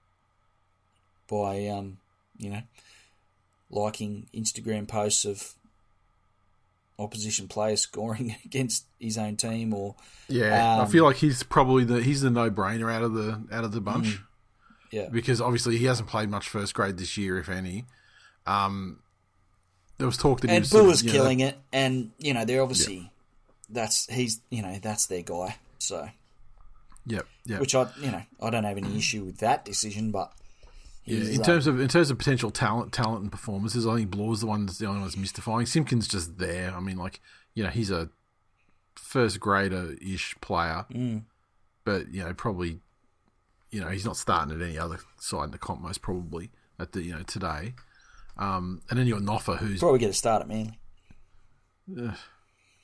by, um, you know, liking Instagram posts of opposition players scoring against his own team, or yeah, um, I feel like he's probably the he's the no brainer out of the out of the bunch. Mm, yeah, because obviously he hasn't played much first grade this year, if any. Um, there was talk that and he was Buller's sort of, killing know, it, and you know they're obviously yeah. that's he's you know that's their guy. So, yep, yeah. Which I you know I don't have any issue with that decision, but. Yeah, in terms of in terms of potential talent, talent and performances, I think Blore's the one that's the only one that's mystifying. Simpkin's just there. I mean, like, you know, he's a first grader ish player, mm. but you know, probably, you know, he's not starting at any other side in the comp most probably at the you know today. Um, and then you got Noffa, who's probably get a start at Manly. Uh,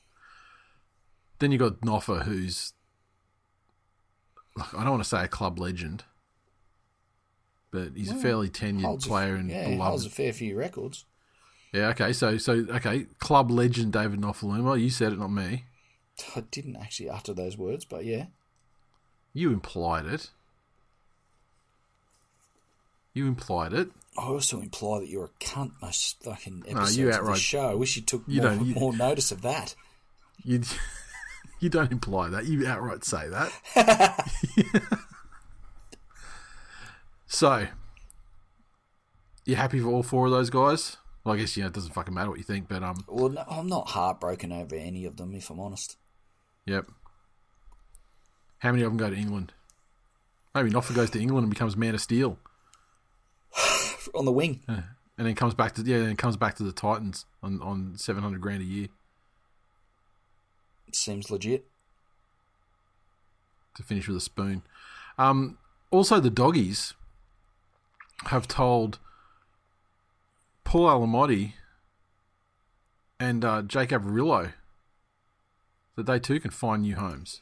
then you got Noffa, who's, I don't want to say a club legend, but he's well, a fairly tenured player a, and yeah, beloved. Holds a fair few records. Yeah, okay, so so okay, club legend David Nofoaluma. You said it, not me. I didn't actually utter those words, but yeah, you implied it. You implied it. I also imply that you're a cunt most fucking episodes no, you of outright, the show. I wish you took you more, don't, you, more notice of that. You you don't imply that. You outright say that. So, you happy for all four of those guys? Well, I guess, you know, it doesn't fucking matter what you think, but... um. Well, no, I'm not heartbroken over any of them, if I'm honest. Yep. How many of them go to England? Maybe Noffa goes to England and becomes Man of Steel. On the wing. Yeah. And then comes back to yeah, and comes back to the Titans on, on seven hundred grand a year. Seems legit. To finish with a spoon. Um, also, the Doggies have told Paul Alamotti and uh, Jake Averillo that they too can find new homes.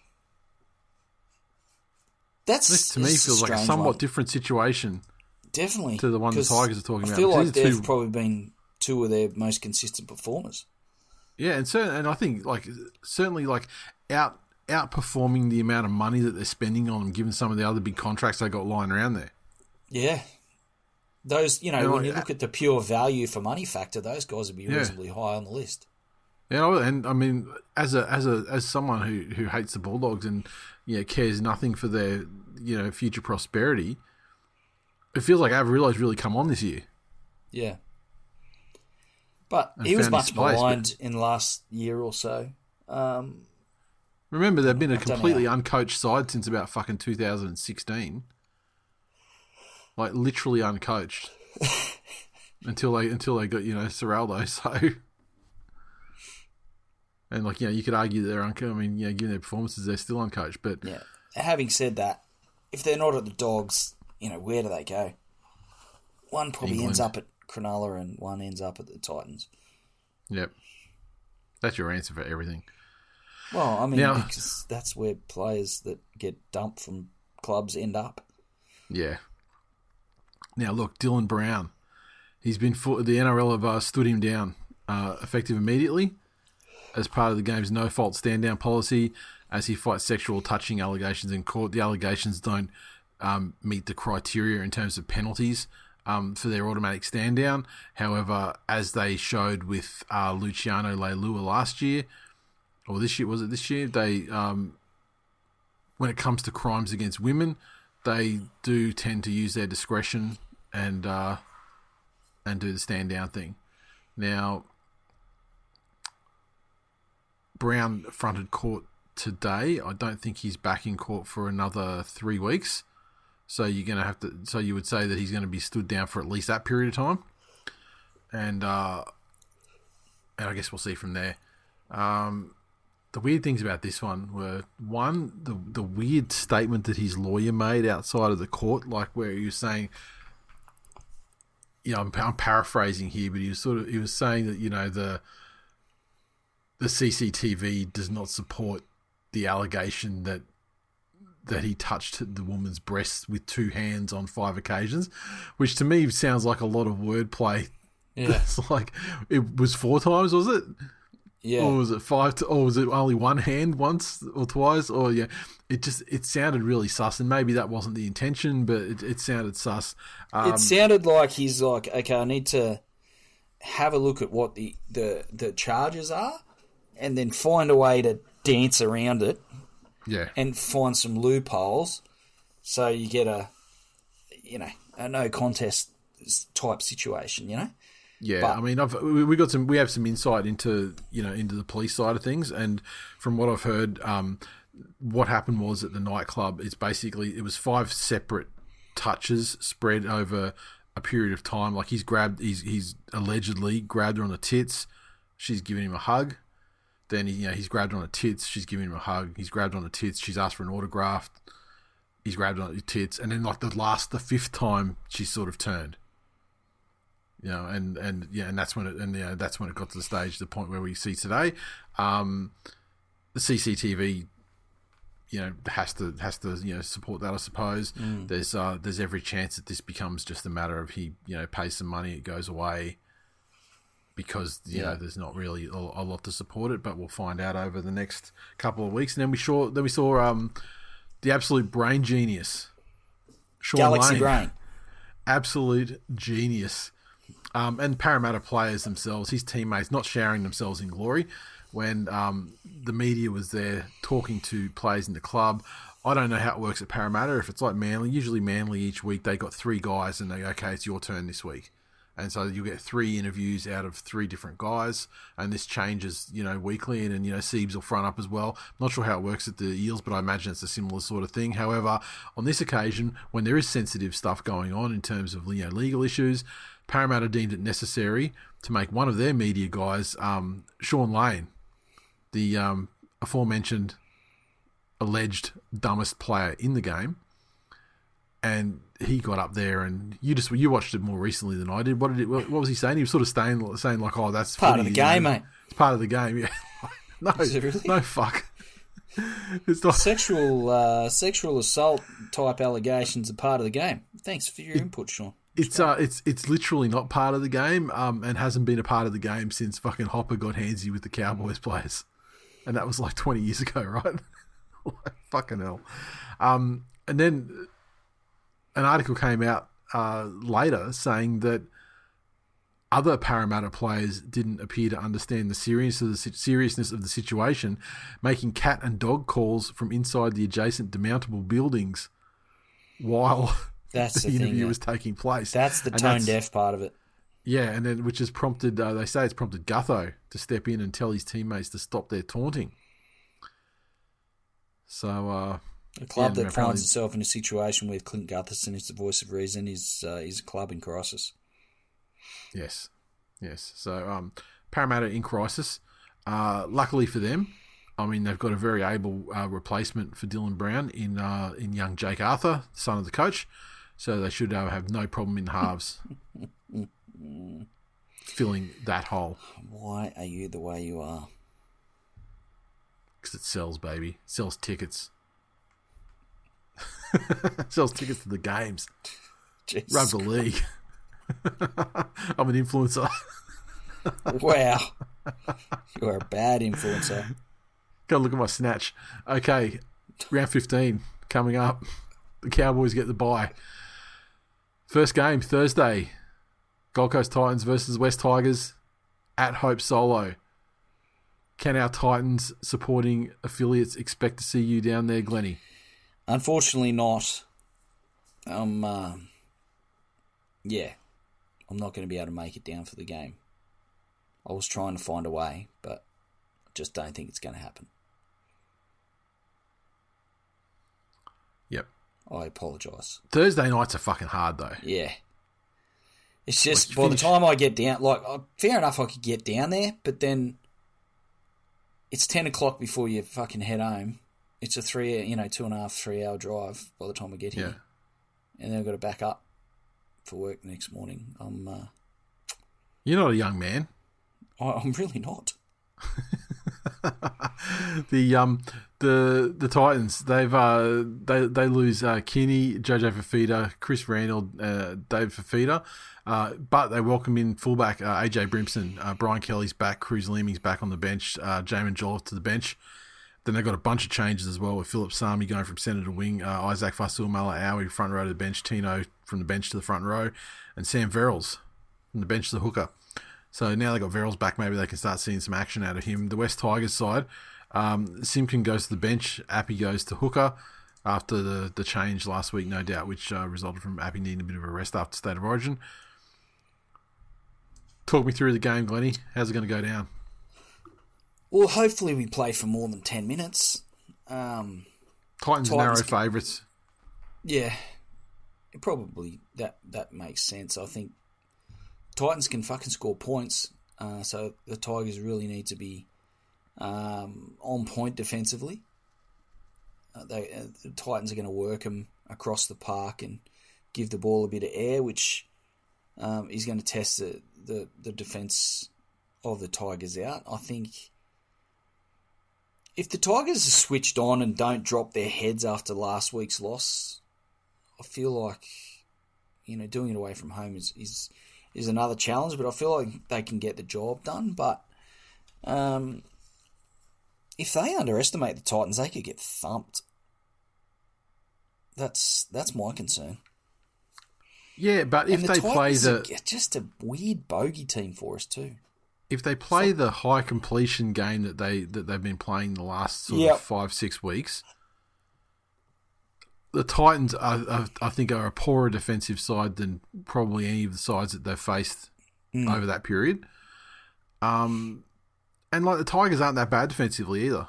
That's this to me feels like a somewhat one. different situation. Definitely. To the one the Tigers are talking about. I feel about. like they've two... probably been two of their most consistent performers. Yeah, and certain, and I think like certainly like out outperforming the amount of money that they're spending on them, given some of the other big contracts they got lying around there. Yeah. Those, you know, and when like, you look uh, at the pure value for money factor, those guys would be yeah. reasonably high on the list. Yeah, and I mean, as a as a as someone who, who hates the Bulldogs and you know cares nothing for their you know future prosperity, it feels like Averillo's really come on this year. Yeah, but he was much maligned in the last year or so. Um, Remember, they've been a completely uncoached side since about fucking two thousand sixteen. Like literally uncoached until they until they got you know Serraldo. So. And, like, you know, you could argue that they're uncoached. I mean, you know, given their performances, they're still uncoached. But yeah. Having said that, if they're not at the Dogs, you know, where do they go? One probably England. ends up at Cronulla and one ends up at the Titans. Yep. That's your answer for everything. Well, I mean, now, because that's where players that get dumped from clubs end up. Yeah. Now, look, Dylan Brown. He's been... For, the N R L have uh, stood him down uh, effective immediately as part of the game's no-fault stand-down policy as he fights sexual touching allegations in court. The allegations don't um, meet the criteria in terms of penalties um, for their automatic stand-down. However, as they showed with uh, Luciano Leilua last year, or this year, was it this year? They, um, when it comes to crimes against women, they do tend to use their discretion and uh, and do the stand-down thing. Now, Brown fronted court today. I don't think he's back in court for another three weeks. So you're going to have to. So you would say that he's going to be stood down for at least that period of time, and uh, and I guess we'll see from there. Um, the weird things about this one were one the the weird statement that his lawyer made outside of the court, like where he was saying, you know, I'm, I'm paraphrasing here, but he was sort of he was saying that you know the. The C C T V does not support the allegation that that he touched the woman's breasts with two hands on five occasions, which to me sounds like a lot of wordplay. Yeah, it's like it was four times, was it? Yeah, or was it five? To, or was it only one hand once or twice? Or yeah, it just it sounded really sus, and maybe that wasn't the intention, but it, it sounded sus. Um, it sounded like he's like, okay, I need to have a look at what the the, the charges are. And then find a way to dance around it, yeah, and find some loopholes, so you get a, you know, a no contest type situation, you know. Yeah, but, I mean, I've we got some, we have some insight into you know into the police side of things, and from what I've heard, um, what happened was at the nightclub, it's basically it was five separate touches spread over a period of time. Like he's grabbed, he's he's allegedly grabbed her on the tits, she's given him a hug. Then he, you know, he's grabbed her on the tits. She's giving him a hug. He's grabbed her on the tits. She's asked for an autograph. He's grabbed her on the tits, and then like the last, the fifth time, she's sort of turned. You know, and, and yeah, and that's when it, and yeah, that's when it got to the stage, the point where we see today. Um, the C C T V, you know, has to has to you know support that. I suppose Mm. there's uh, there's every chance that this becomes just a matter of he you know pays some money, it goes away, because you Yeah. know there's not really a, a lot to support it. But we'll find out over the next couple of weeks. And then we saw then we saw um, the absolute brain genius, Sean Galaxy Lane. Brain. Absolute genius. Um, and Parramatta players themselves, his teammates, not showering themselves in glory when um, the media was there talking to players in the club. I don't know how it works at Parramatta. If it's like Manly, usually Manly each week they got three guys and they go, okay, it's your turn this week. And so you get three interviews out of three different guys, and this changes, you know, weekly, and, and you know, Siebes will front up as well. I'm not sure how it works at the Eels, but I imagine it's a similar sort of thing. However, on this occasion, when there is sensitive stuff going on in terms of, you know, legal issues, Parramatta deemed it necessary to make one of their media guys, um, Sean Lane, the um, aforementioned alleged dumbest player in the game, and he got up there, and you just you watched it more recently than I did. What did it, what, what was he saying? He was sort of saying saying like, "Oh, that's Part footy, of the you game, know. mate. It's part of the game." Yeah, no, Is it really? no, fuck. It's not. Sexual uh, sexual assault type allegations are part of the game. Thanks for your input, Sean. It's uh, it's it's literally not part of the game, um, and hasn't been a part of the game since fucking Hopper got handsy with the Cowboys players, and that was like twenty years ago, right? Like, fucking hell. Um, and then an article came out uh, later saying that other Parramatta players didn't appear to understand the seriousness of the seriousness of the situation, making cat and dog calls from inside the adjacent demountable buildings while That's the, the, interview thing. was taking place. That's the And tone that's- deaf part of it. Yeah, and then which has prompted, uh, they say it's prompted Gutho to step in and tell his teammates to stop their taunting. So, uh, A club yeah, that apparently- finds itself in a situation where Clint Gutherson is the voice of reason is uh, is a club in crisis. yes, yes. So, um, Parramatta in crisis. Uh, luckily for them, I mean, they've got a very able uh, replacement for Dylan Brown in uh, in young Jake Arthur, son of the coach. So they should uh, have no problem in halves filling that hole, Why are you the way you are? because it sells, baby. It sells tickets. Sells tickets to the games. Jesus Rugby league. I'm an influencer. Wow. You are a bad influencer. Go look at my snatch. Okay, round fifteen coming up. The Cowboys get the bye. First game, Thursday. Gold Coast Titans versus West Tigers at Hope Solo. Can our Titans supporting affiliates expect to see you down there, Glennie? Unfortunately not. Um, uh, yeah, I'm not going to be able to make it down for the game. I was trying to find a way, but I just don't think it's going to happen. Yep. I apologise. Thursday nights are fucking hard, though. Yeah. It's just, Like, by finish- the time I get down, like, uh, fair enough I could get down there, but then it's ten o'clock before you fucking head home. It's a three, you know, two and a half, three hour drive by the time we get here. Yeah. And then I've got to back up for work the next morning. I'm, uh, You're not a young man. I, I'm really not. the um the the Titans, they've uh they they lose uh Kinney, Jojo Fafita, Chris Randall, uh, Dave Fafita, uh, but they welcome in fullback uh, A J Brimson, uh, Brian Kelly's back, Cruz Leaming's back on the bench, uh, Jamin Jolliffe to the bench. Then they've got a bunch of changes as well with Philip Sami going from centre to wing, uh, Isaac Fasul-Mala'awi front row to the bench, Tino from the bench to the front row, and Sam Verrills from the bench to the hooker. So now they've got Verrills back, maybe they can start seeing some action out of him. The West Tigers side, um, Simpkin goes to the bench, Appy goes to hooker after the, the change last week, no doubt, which uh, resulted from Appy needing a bit of a rest after State of Origin. Talk me through the game, Glennie. How's it going to go down? Well, hopefully we play for more than ten minutes. Um, Titans, Titans narrow can- favourites. yeah, it probably that that makes sense. I think Titans can fucking score points, uh, so the Tigers really need to be um, on point defensively. Uh, they uh, the Titans are going to work them across the park and give the ball a bit of air, which um, is going to test the, the, the defence of the Tigers out. I think if the Tigers are switched on and don't drop their heads after last week's loss, I feel like, you know, doing it away from home is is, is another challenge, but I feel like they can get the job done. But um, if they underestimate the Titans, they could get thumped. That's that's my concern. Yeah, but if and the they play the... Are just a weird bogey team for us too. If they play so, the high completion game that, they, that they've been playing the last sort yep. of five, six weeks, the Titans, are, are, I think, are a poorer defensive side than probably any of the sides that they've faced mm. over that period. Um, and like the Tigers aren't that bad defensively either.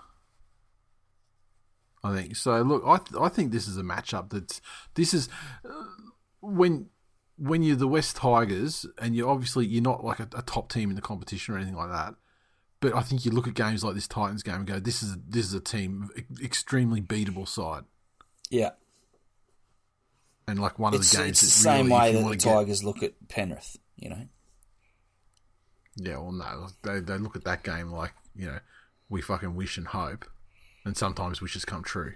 I think so. Look, I th- I think this is a matchup that's this is uh, when when you're the West Tigers and you're obviously you're not like a, a top team in the competition or anything like that. But I think you look at games like this Titans game and go, this is this is a team extremely beatable side. Yeah. And like one it's, of the games, it's the same really, way that the Tigers get... look at Penrith. You know. Yeah. Well, no, they they look at that game like you know we fucking wish and hope. And sometimes wishes come true.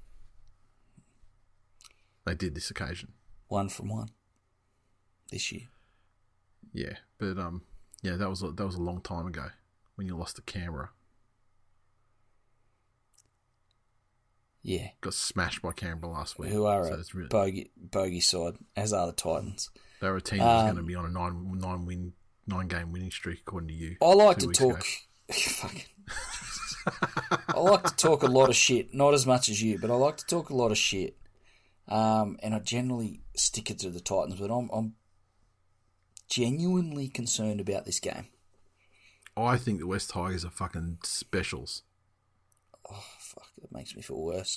They did this occasion. One from one. This year. Yeah, but um, yeah, that was a, that was a long time ago when you lost to Canberra. Yeah, got smashed by Canberra last week. Who are so a really... bogey bogey side, as are the Titans. They were a team that was um, going to be on a nine nine win nine game winning streak, according to you. I like to talk. Fucking. I like to talk a lot of shit, not as much as you, but I like to talk a lot of shit. Um, and I generally stick it to the Titans, but I'm, I'm genuinely concerned about this game. I think the West Tigers are fucking specials. Oh, fuck, it makes me feel worse.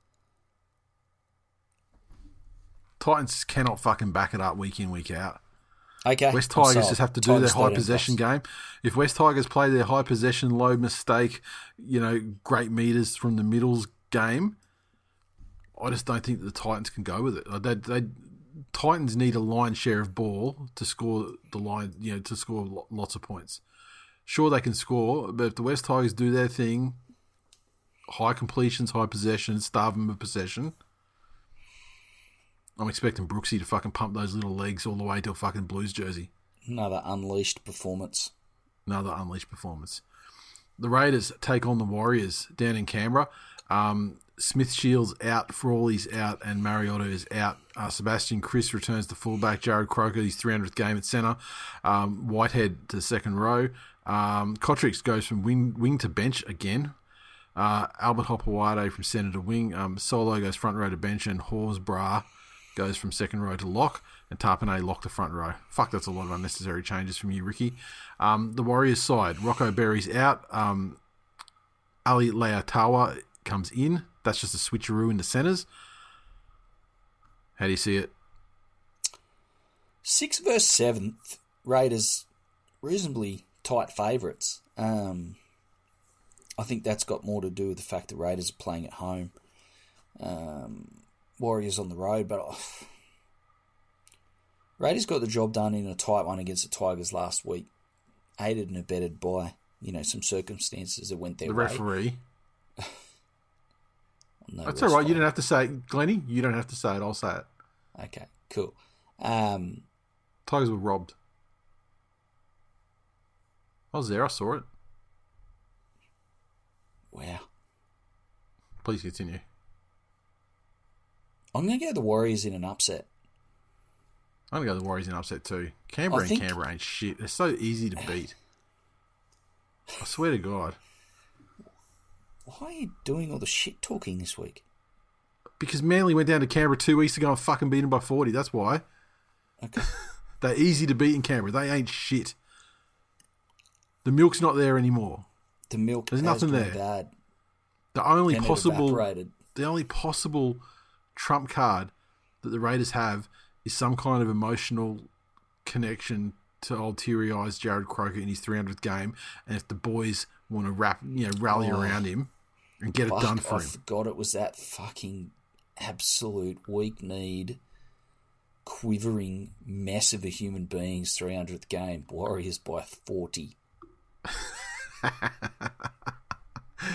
Titans cannot fucking back it up week in, week out. Okay. West Tigers just have to do Titans their high possession plus. game. If West Tigers play their high possession, low mistake, you know, great meters from the middles game, I just don't think that the Titans can go with it. They, they Titans need a line share of ball to score the line, you know, to score lots of points. Sure, they can score, but if the West Tigers do their thing, high completions, high possession, starve them of possession. I'm expecting Brooksy to fucking pump those little legs all the way to a fucking Blues jersey. Another unleashed performance. Another unleashed performance. The Raiders take on the Warriors down in Canberra. Um, Smith Shields out, Frawley's out, and Mariota is out. Uh, Sebastian Chris returns to fullback. Jared Croker, his three hundredth game at centre. Um, Whitehead to second row. Um, Kotrix goes from wing, wing to bench again. Uh, Albert Hopewade from centre to wing. Um, Solo goes front row to bench, and Horsburgh goes from second row to lock, and Tarpanay lock to front row. Fuck, that's a lot of unnecessary changes from you, Ricky. Um, the Warriors side, Rocco Berry's out. Um, Ali Leatawa comes in. That's just a switcheroo in the centres. How do you see it? Sixth versus seventh, Raiders reasonably tight favourites. Um, I think that's got more to do with the fact that Raiders are playing at home. Um... Warriors on the road, but oh, Raiders got the job done in a tight one against the Tigers last week, aided and abetted by you know some circumstances that went their the way. The referee. no That's all right. You don't have to say it, Glennie. You don't have to say it. I'll say it. Okay, cool. Um, Tigers were robbed. I was there. I saw it. Wow. Please continue. I'm going to go the Warriors in an upset. I'm going to go the Warriors in an upset too. Canberra think... and Canberra ain't shit. They're so easy to beat. I swear to God. Why are you doing all the shit talking this week? Because Manly went down to Canberra two weeks ago and fucking beat them by forty. That's why. Okay. They're easy to beat in Canberra. They ain't shit. The milk's not there anymore. The milk There's nothing there. Bad. The only and possible... The only possible... trump card that the Raiders have is some kind of emotional connection to old teary-eyes Jared Croker in his three hundredth game, and if the boys want to wrap, you know, rally oh, around him and get fuck, it done for I him. I forgot it was that fucking absolute weak-kneed, quivering mess of a human being's three hundredth game. Warriors by forty.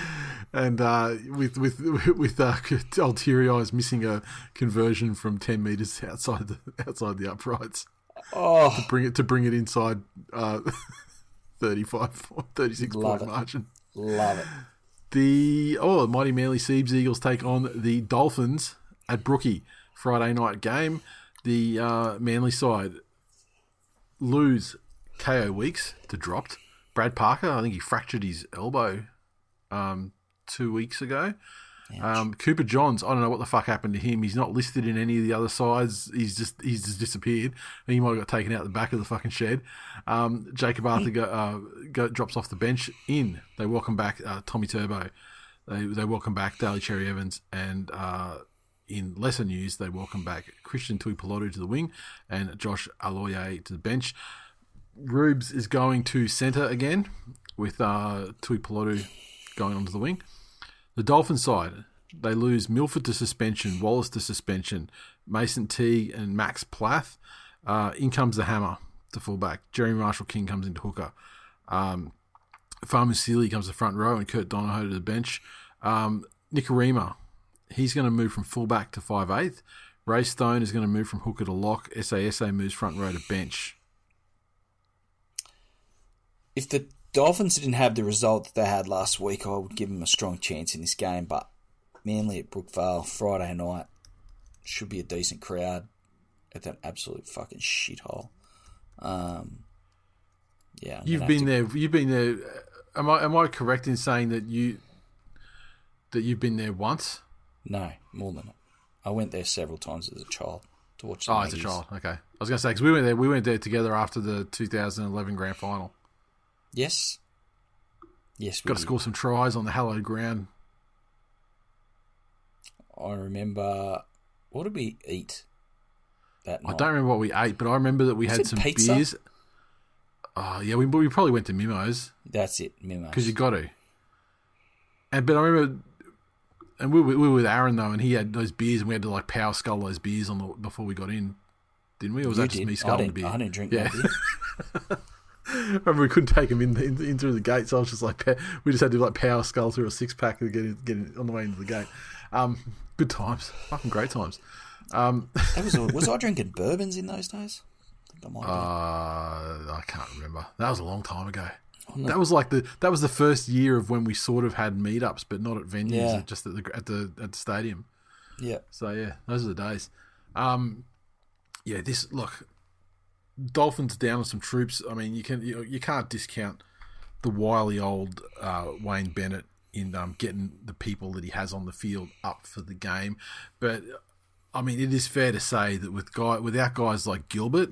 and uh, with with with uh, Ulterior Eyes missing a conversion from ten meters outside the outside the uprights. Oh, to bring it to bring it inside uh, thirty-five, thirty-six Love point it. margin. Love it. The oh, the mighty Manly Seabs Eagles take on the Dolphins at Brookie Friday night game. The uh, Manly side lose K O Weeks to dropped. Brad Parker, I think he fractured his elbow um, two weeks ago. Um, Cooper Johns, I don't know what the fuck happened to him. He's not listed in any of the other sides. He's just he's just disappeared. He might have got taken out the back of the fucking shed. Um, Jacob Arthur go, uh, go, drops off the bench in. They welcome back uh, Tommy Turbo. They they welcome back Daly Cherry Evans. And uh, in lesser news, they welcome back Christian Tuipulotu to the wing and Josh Aloye to the bench. Rubes is going to centre again with uh, Tuipulotu going onto the wing. The Dolphins side, they lose Milford to suspension, Wallace to suspension, Mason Teague and Max Plath. Uh, in comes the hammer to fullback. Jeremy Marshall-King comes into hooker. Um, Farmer Sealy comes to front row and Kurt Donahoe to the bench. Um, Nicarima, he's going to move from fullback to five eighth. Ray Stone is going to move from hooker to lock. S A S A moves front row to bench. If the Dolphins didn't have the result that they had last week, I would give them a strong chance in this game, but Manly at Brookvale, Friday night, should be a decent crowd at that absolute fucking shithole. Um, yeah, I'm you've gonna been have to- there. You've been there. Am I am I correct in saying that you that you've been there once? No, more than that. I went there several times as a child to watch the Oh, as a Maggies. child. Okay, I was going to say because we went there. We went there together after the two thousand eleven grand final. Yes. Yes, we Got to did. score some tries on the hallowed ground. I remember, what did we eat that night? I don't remember what we ate, but I remember that we Was had it some pizza? beers. Oh, yeah, we, we probably went to Mimo's That's it, Mimos. because you got to. And but I remember, and we, were- we were with Aaron though, and he had those beers, and we had to like power skull those beers on the before we got in, didn't we? Or was You that just did. me I sculling the didn't, beer? I didn't drink Yeah. that beer. Remember, we couldn't take him in, in, in through the gate, so I was just like, we just had to like power skull through a six pack to get it, get it on the way into the gate. Um, good times, fucking great times. Um, That was, was I drinking bourbons in those days? I think I might have been. uh, I can't remember. That was a long time ago. Oh, no. That was like the that was the first year of when we sort of had meetups, but not at venues, Yeah. just at the at the at the stadium. Yeah. So yeah, those are the days. Um, yeah, this look. Dolphins down on some troops. I mean, you can you, you can't discount the wily old uh, Wayne Bennett in um, getting the people that he has on the field up for the game. But I mean, it is fair to say that with guy without guys like Gilbert,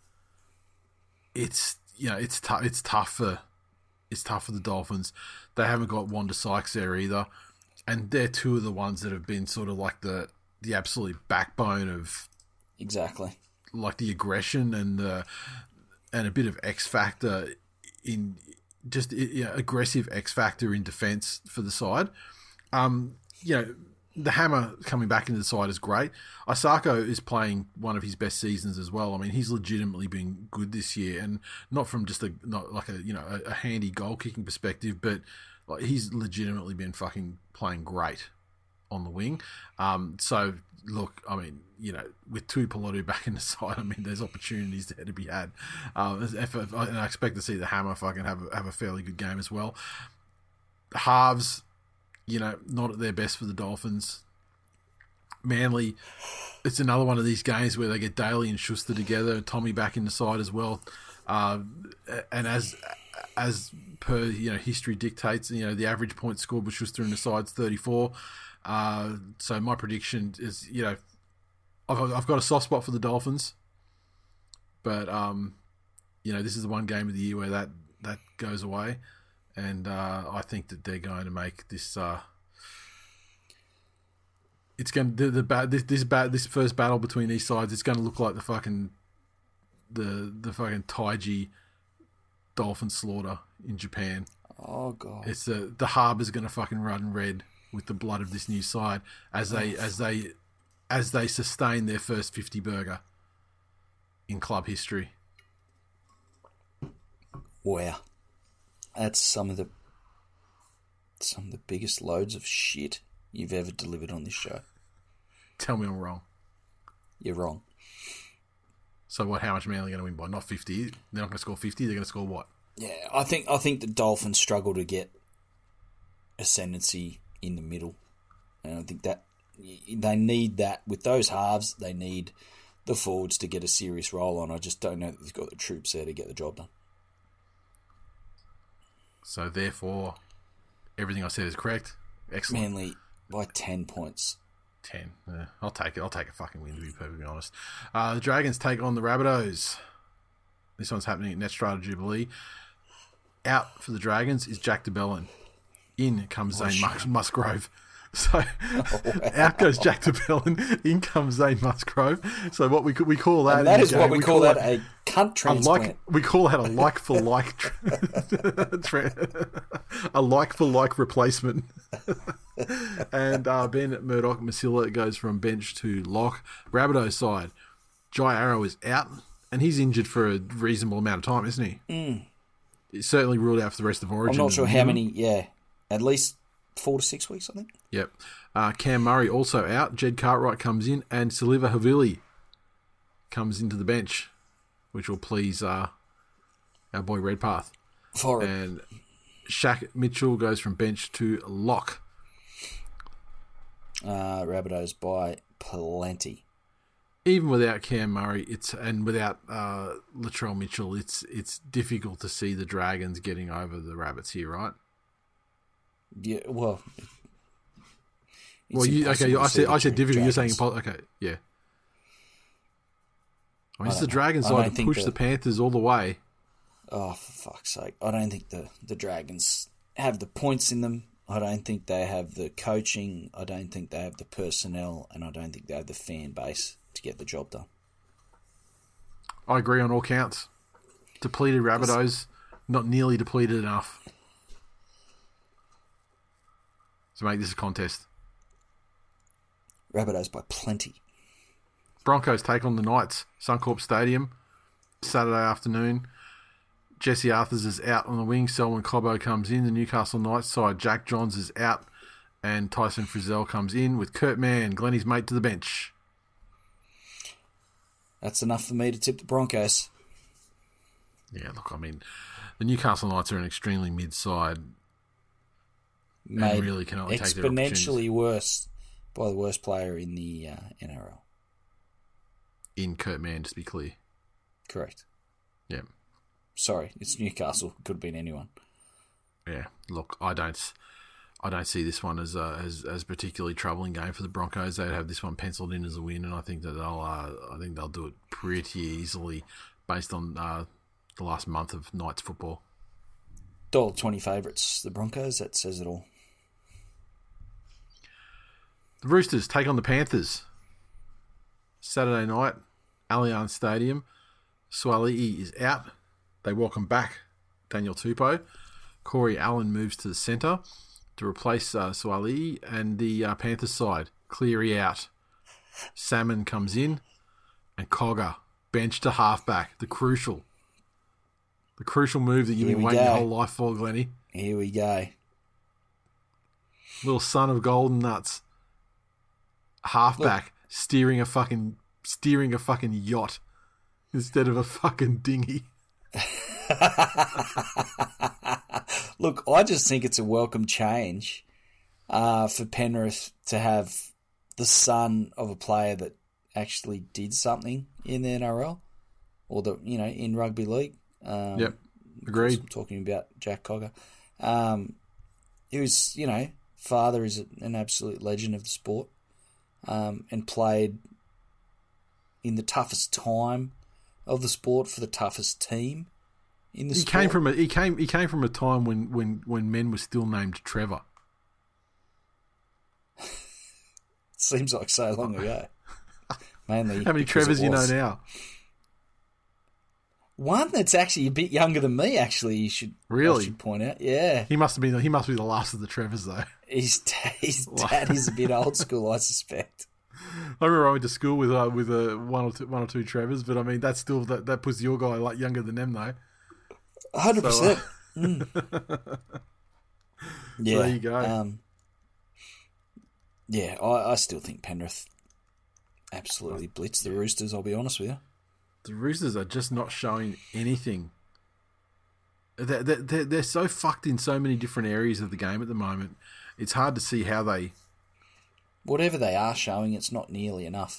it's you know it's tough. It's tough for it's tough for the Dolphins. They haven't got Wanda Sykes there either, and they're two of the ones that have been sort of like the the absolute backbone of. Exactly. Like the aggression and the and a bit of X factor in just you know, aggressive X factor in defence for the side. Um, you know, the hammer coming back into the side is great. Isako is playing one of his best seasons as well. I mean, he's legitimately been good this year, and not from just a not like a you know a, a handy goal kicking perspective, but like he's legitimately been fucking playing great on the wing. Um, so look, I mean, you know, with Tuipulotu back in the side, I mean, there's opportunities there to be had. Um, if, if, and I expect to see the hammer fucking have a, have a fairly good game as well. The halves, you know, not at their best for the Dolphins. Manly, it's another one of these games where they get Daly and Schuster together, Tommy back in the side as well. Uh, and as as per you know history dictates, you know the average point scored with Schuster in the side's thirty-four. Uh, so my prediction is, you know, I've, I've got a soft spot for the Dolphins, but um, you know, this is the one game of the year where that, that goes away, and uh, I think that they're going to make this. Uh, it's going to the, the this this bat this first battle between these sides. It's going to look like the fucking the the fucking Taiji Dolphin slaughter in Japan. Oh, God. It's the the harbor's going to fucking run red with the blood of this new side as they as they as they sustain their first fifty burger in club history. Wow. That's some of the some of the biggest loads of shit you've ever delivered on this show. Tell me I'm wrong. You're wrong. So what? How much Manly are going to win by? Not fifty. They're not going to score fifty. They're going to score what? Yeah, I think I think the Dolphins struggle to get ascendancy in the middle, and I think that they need that with those halves. They need the forwards to get a serious roll on. I just don't know that they've got the troops there to get the job done. So therefore, everything I said is correct. Excellent. Manly by ten points. Ten. Yeah, I'll take it. I'll take a fucking win, to be perfectly honest. Uh, the Dragons take on the Rabbitohs. This one's happening at Netstrata Jubilee. Out for the Dragons is Jack DeBellin. In comes Zane Mus- Musgrove. So oh, wow. Out goes Jack DeBellin. In comes Zane Musgrove. So what we we call that? And that is game, what we, we call, call that a cunt a transplant. like, we call that a like for like, a like for like replacement. And uh, Ben Murdoch Masilla goes from bench to lock. Rabbitohs side, Jai Arrow is out, and he's injured for a reasonable amount of time, isn't he? Mm. He's certainly ruled out for the rest of Origin. I'm not sure how many. Yeah, at least four to six weeks, I think. Yep. Uh, Cam Murray also out. Jed Cartwright comes in, and Siliva Havili comes into the bench, which will please uh, our boy Redpath. For and Shaq Mitchell goes from bench to lock. Uh, Rabbitohs by plenty. Even without Cam Murray, it's and without uh, Latrell Mitchell, it's it's difficult to see the Dragons getting over the Rabbits here, right? Yeah, well, well, you, okay. I said I said difficult. Dragons. You're saying impo- okay, yeah. I mean, it's the Dragons side to push the, the Panthers all the way. Oh, for fuck's sake! I don't think the the Dragons have the points in them. I don't think they have the coaching. I don't think they have the personnel, and I don't think they have the fan base to get the job done. I agree on all counts. Depleted Rabbitohs, not nearly depleted enough to make this a contest. Rabbitohs by plenty. Broncos take on the Knights, Suncorp Stadium, Saturday afternoon. Jesse Arthurs is out on the wing. Selwyn Cobbo comes in. The Newcastle Knights side, Jack Johns is out, and Tyson Frizzell comes in with Kurt Mann, Glennie's mate, to the bench. That's enough for me to tip the Broncos. Yeah, look, I mean, the Newcastle Knights are an extremely mid-side Made and really can only take their opportunities. Exponentially worse by the worst player in the uh, N R L. In Kurt Mann, just to be clear. Correct. Yeah. Sorry, it's Newcastle. Could have been anyone. Yeah, look, I don't, I don't see this one as a as as particularly troubling game for the Broncos. They'd have this one penciled in as a win, and I think that they'll, uh, I think they'll do it pretty easily based on uh, the last month of Knights football. one dollar twenty favourites, the Broncos. That says it all. The Roosters take on the Panthers. Saturday night, Allianz Stadium. Suali'i is out. They welcome back Daniel Tupou. Corey Allen moves to the centre to replace uh, Suali'i, and the uh, Panthers side, Cleary out. Salmon comes in, and Cogger bench to halfback. The crucial, the crucial move that you've Here been waiting go. your whole life for, Glennie. Here we go. Little son of golden nuts. Halfback. Look. steering a fucking steering a fucking yacht instead of a fucking dinghy. Look, I just think it's a welcome change uh, for Penrith to have the son of a player that actually did something in the N R L or the you know in rugby league. Um, yep, agreed. I'm talking about Jack Cogger. Um, he was, you know, father is an absolute legend of the sport, um, and played in the toughest time of the sport for the toughest team in the he sport. Came from a, he came he came from a time when, when, when men were still named Trevor. Seems like so long ago. Mainly, how many Trevors you know now? One that's actually a bit younger than me. Actually, you should really I should point out. Yeah, he must have been. He must be the last of the Trevors, though. His his dad is a bit old school, I suspect. I remember I went to school with uh, with uh, one or two, one or two Trevors, but I mean that's still that, that puts your guy like younger than them though. Hundred so, percent. Uh, mm. Yeah, so there you go. Um, yeah, I, I still think Penrith absolutely blitzed the Roosters, I'll be honest with you. The Roosters are just not showing anything. They're, they're, they're so fucked in so many different areas of the game at the moment. It's hard to see how they... Whatever they are showing, it's not nearly enough.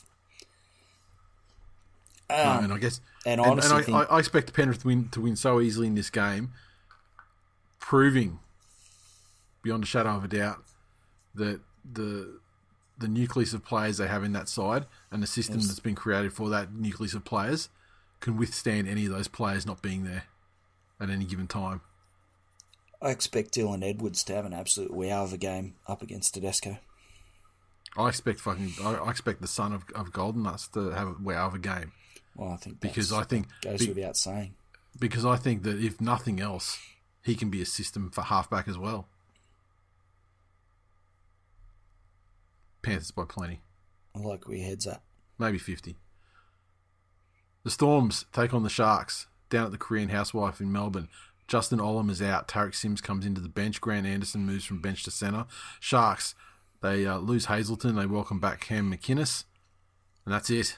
Um, no, and I guess... And, and, honestly and I, think, I expect Penrith to win, to win so easily in this game, proving, beyond a shadow of a doubt, that the the nucleus of players they have in that side and the system yes. that's been created for that nucleus of players can withstand any of those players not being there at any given time. I expect Dylan Edwards to have an absolute wow of a game up against Tedesco. I expect fucking. I, I expect the son of, of Golden Nuts to have a wow of a game. Well, I think because I think goes be, without saying. Because I think that if nothing else, he can be a system for halfback as well. Panthers by plenty. I like where your head's at. Maybe fifty. The Storms take on the Sharks down at the Korean Housewife in Melbourne. Justin Olam is out. Tarek Sims comes into the bench. Grant Anderson moves from bench to centre. Sharks, they uh, lose Hazleton. They welcome back Cam McInnes. And that's it.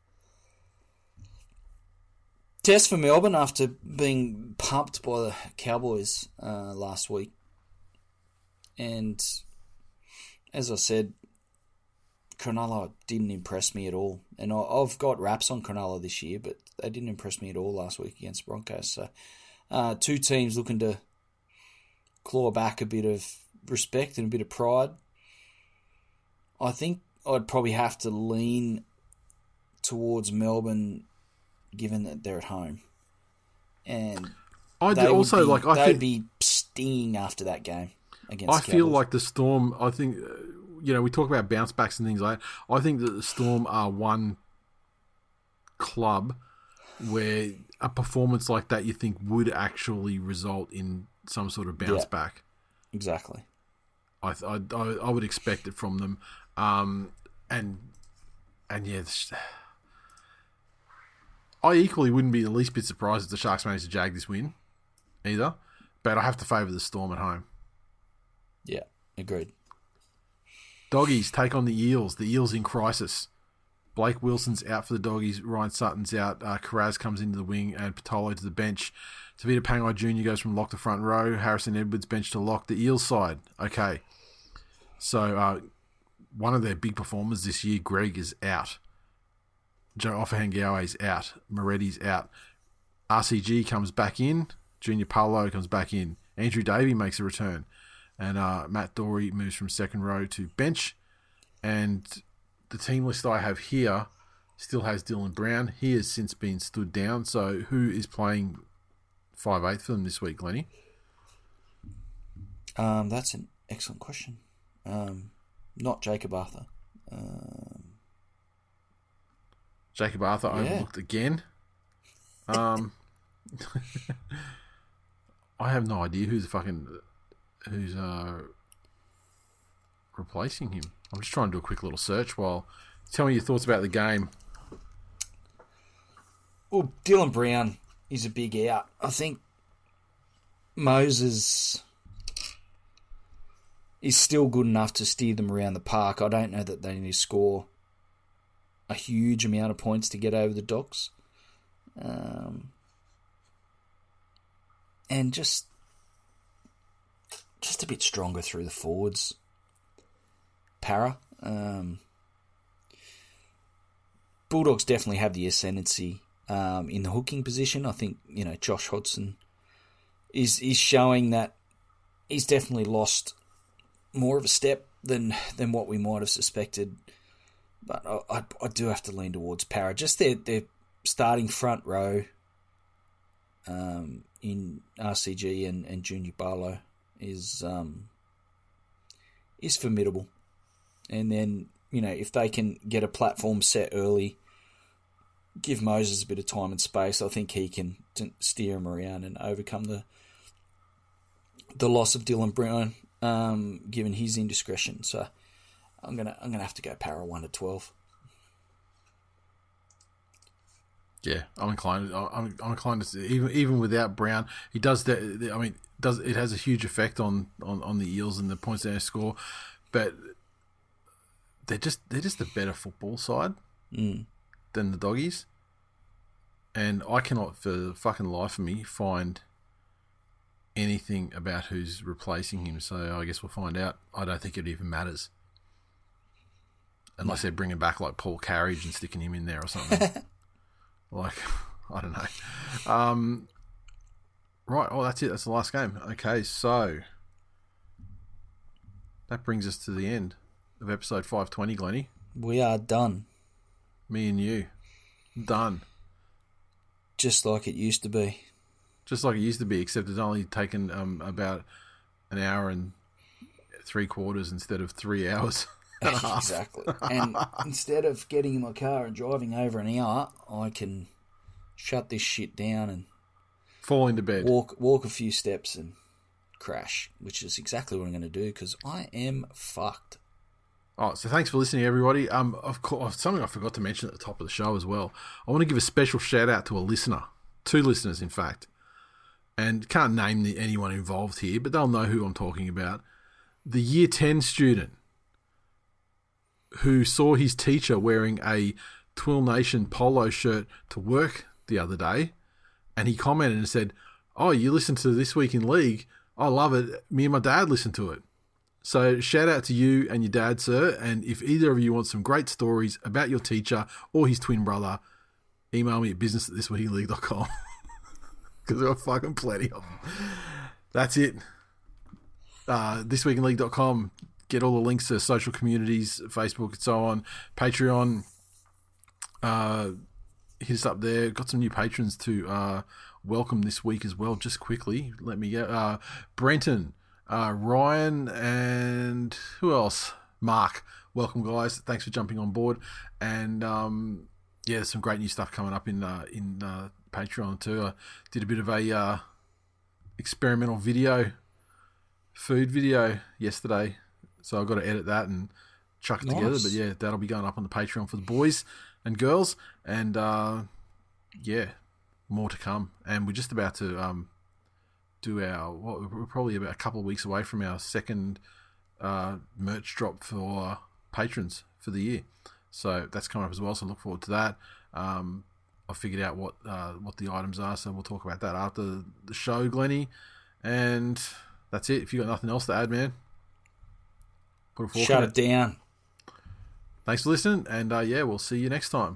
Test for Melbourne after being pumped by the Cowboys uh, last week. And as I said, Cronulla didn't impress me at all. And I've got raps on Cronulla this year, but they didn't impress me at all last week against Broncos. So uh, two teams looking to claw back a bit of respect and a bit of pride. I think I'd probably have to lean towards Melbourne given that they're at home. And I also be, like I they'd think, be stinging after that game against I the feel Cowboys. like the Storm, I think, uh, you know, we talk about bounce backs and things like that. I think that the Storm are one club where a performance like that you think would actually result in some sort of bounce Yeah, back. Exactly. I, I, I would expect it from them. Um, and, and yeah, I equally wouldn't be the least bit surprised if the Sharks managed to jag this win either, but I have to favour the Storm at home. Yeah, agreed. Doggies take on the Eels. The Eels in crisis. Blake Wilson's out for the Doggies. Ryan Sutton's out. Uh, Carraz comes into the wing and Patolo to the bench. Tavita Pangai Junior goes from lock to front row. Harrison Edwards bench to lock. The Eels side. Okay. So uh, one of their big performers this year, Greg, is out. Joe Offahangawe's out. Moretti's out. R C G comes back in. Junior Paulo comes back in. Andrew Davey makes a return. And uh, Matt Dory moves from second row to bench. And the team list I have here still has Dylan Brown. He has since been stood down. So who is playing five eighth for them this week, Lenny? Um, that's an excellent question. Um, not Jacob Arthur. Um, Jacob Arthur yeah. overlooked again. Um, I have no idea who's fucking who's uh, replacing him. I'm just trying to do a quick little search while tell me your thoughts about the game. Well, Dylan Brown is a big out. I think Moses is still good enough to steer them around the park. I don't know that they need to score a huge amount of points to get over the Dogs. Um, and just just a bit stronger through the forwards. Para. Um, Bulldogs definitely have the ascendancy um, in the hooking position. I think, you know, Josh Hodgson is is showing that he's definitely lost more of a step than than what we might have suspected. But I, I, I do have to lean towards Para. Just their, their starting front row um, in R C G and, and Junior Barlow is um, is formidable. And then, you know, if they can get a platform set early, give Moses a bit of time and space, I think he can t- steer him around and overcome the the loss of Dylan Brown, um, given his indiscretion. So I'm gonna I'm gonna have to go Para one to twelve. Yeah, I'm inclined. I'm, I'm inclined to see, even even without Brown, he does that. I mean, does it has a huge effect on, on, on the Eels and the points they score, but they're just they're just a better football side mm. than the Doggies, and I cannot for the fucking life of me find anything about who's replacing him. So I guess we'll find out. I don't think it even matters. Unless they're bringing back like Paul Carriage and sticking him in there or something. Like, I don't know. Um, right. Oh, that's it. That's the last game. Okay, so that brings us to the end of episode five twenty, Glennie. We are done. Me and you. Done. Just like it used to be. Just like it used to be, except it's only taken um, about an hour and three quarters instead of three hours. Exactly. And instead of getting in my car and driving over an hour, I can shut this shit down and fall into bed. Walk walk a few steps and crash, which is exactly what I'm going to do because I am fucked. Oh, so thanks for listening, everybody. Um, of course, something I forgot to mention at the top of the show as well. I want to give a special shout out to a listener, two listeners, in fact, and can't name the, anyone involved here, but they'll know who I'm talking about. The year ten student who saw his teacher wearing a Twill Nation polo shirt to work the other day, and he commented and said, "Oh, you listen to This Week in League? I love it. Me and my dad listen to it." So shout out to you and your dad, sir, and if either of you want some great stories about your teacher or his twin brother, email me at business at this week in league dot com because there are fucking plenty of them. That's it. Uh, this week in league dot com. Get all the links to social communities, Facebook and so on. Patreon, uh, hit us up there. Got some new patrons to uh, welcome this week as well. Just quickly, let me get uh, Brenton, uh, Ryan, and who else? Mark. Welcome, guys. Thanks for jumping on board. And um, yeah, there's some great new stuff coming up in uh, in uh, Patreon too. I did a bit of a uh, experimental video, food video yesterday. So I've got to edit that and chuck it nice. together. But yeah, that'll be going up on the Patreon for the boys and girls. And uh, yeah, more to come. And we're just about to um, do our, what, we're probably about a couple of weeks away from our second uh, merch drop for patrons for the year. So that's coming up as well. So look forward to that. Um, I've figured out what uh, what the items are. So we'll talk about that after the show, Glennie. And that's it. If you've got nothing else to add, man. Shut it down. Thanks for listening, and uh, yeah, we'll see you next time.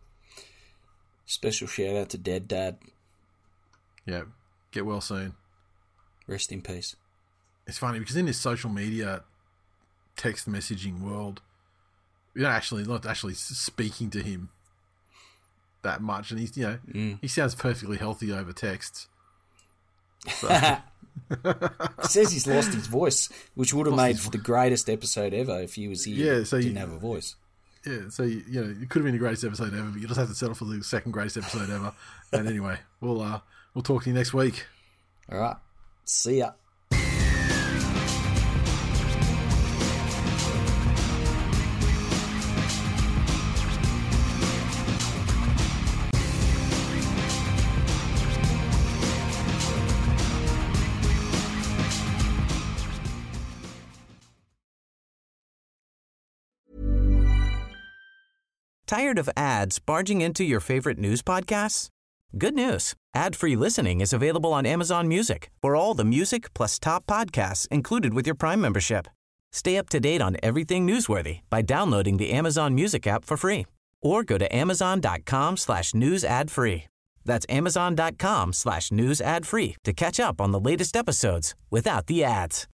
Special shout out to Dead Dad. Yeah, get well soon. Rest in peace. It's funny because in this social media text messaging world, you're not actually not actually speaking to him that much, and he's you know mm. he sounds perfectly healthy over texts. So. He says he's lost his voice, which would have lost made for the greatest episode ever if he was here. Yeah, so didn't you, have a voice. Yeah, so you, you know it could have been the greatest episode ever, but you just have to settle for the second greatest episode ever. And anyway, we'll uh, we'll talk to you next week. All right, see ya. Tired of ads barging into your favorite news podcasts? Good news. Ad-free listening is available on Amazon Music for all the music plus top podcasts included with your Prime membership. Stay up to date on everything newsworthy by downloading the Amazon Music app for free or go to amazon.com slash news ad free. That's amazon.com slash news ad free to catch up on the latest episodes without the ads.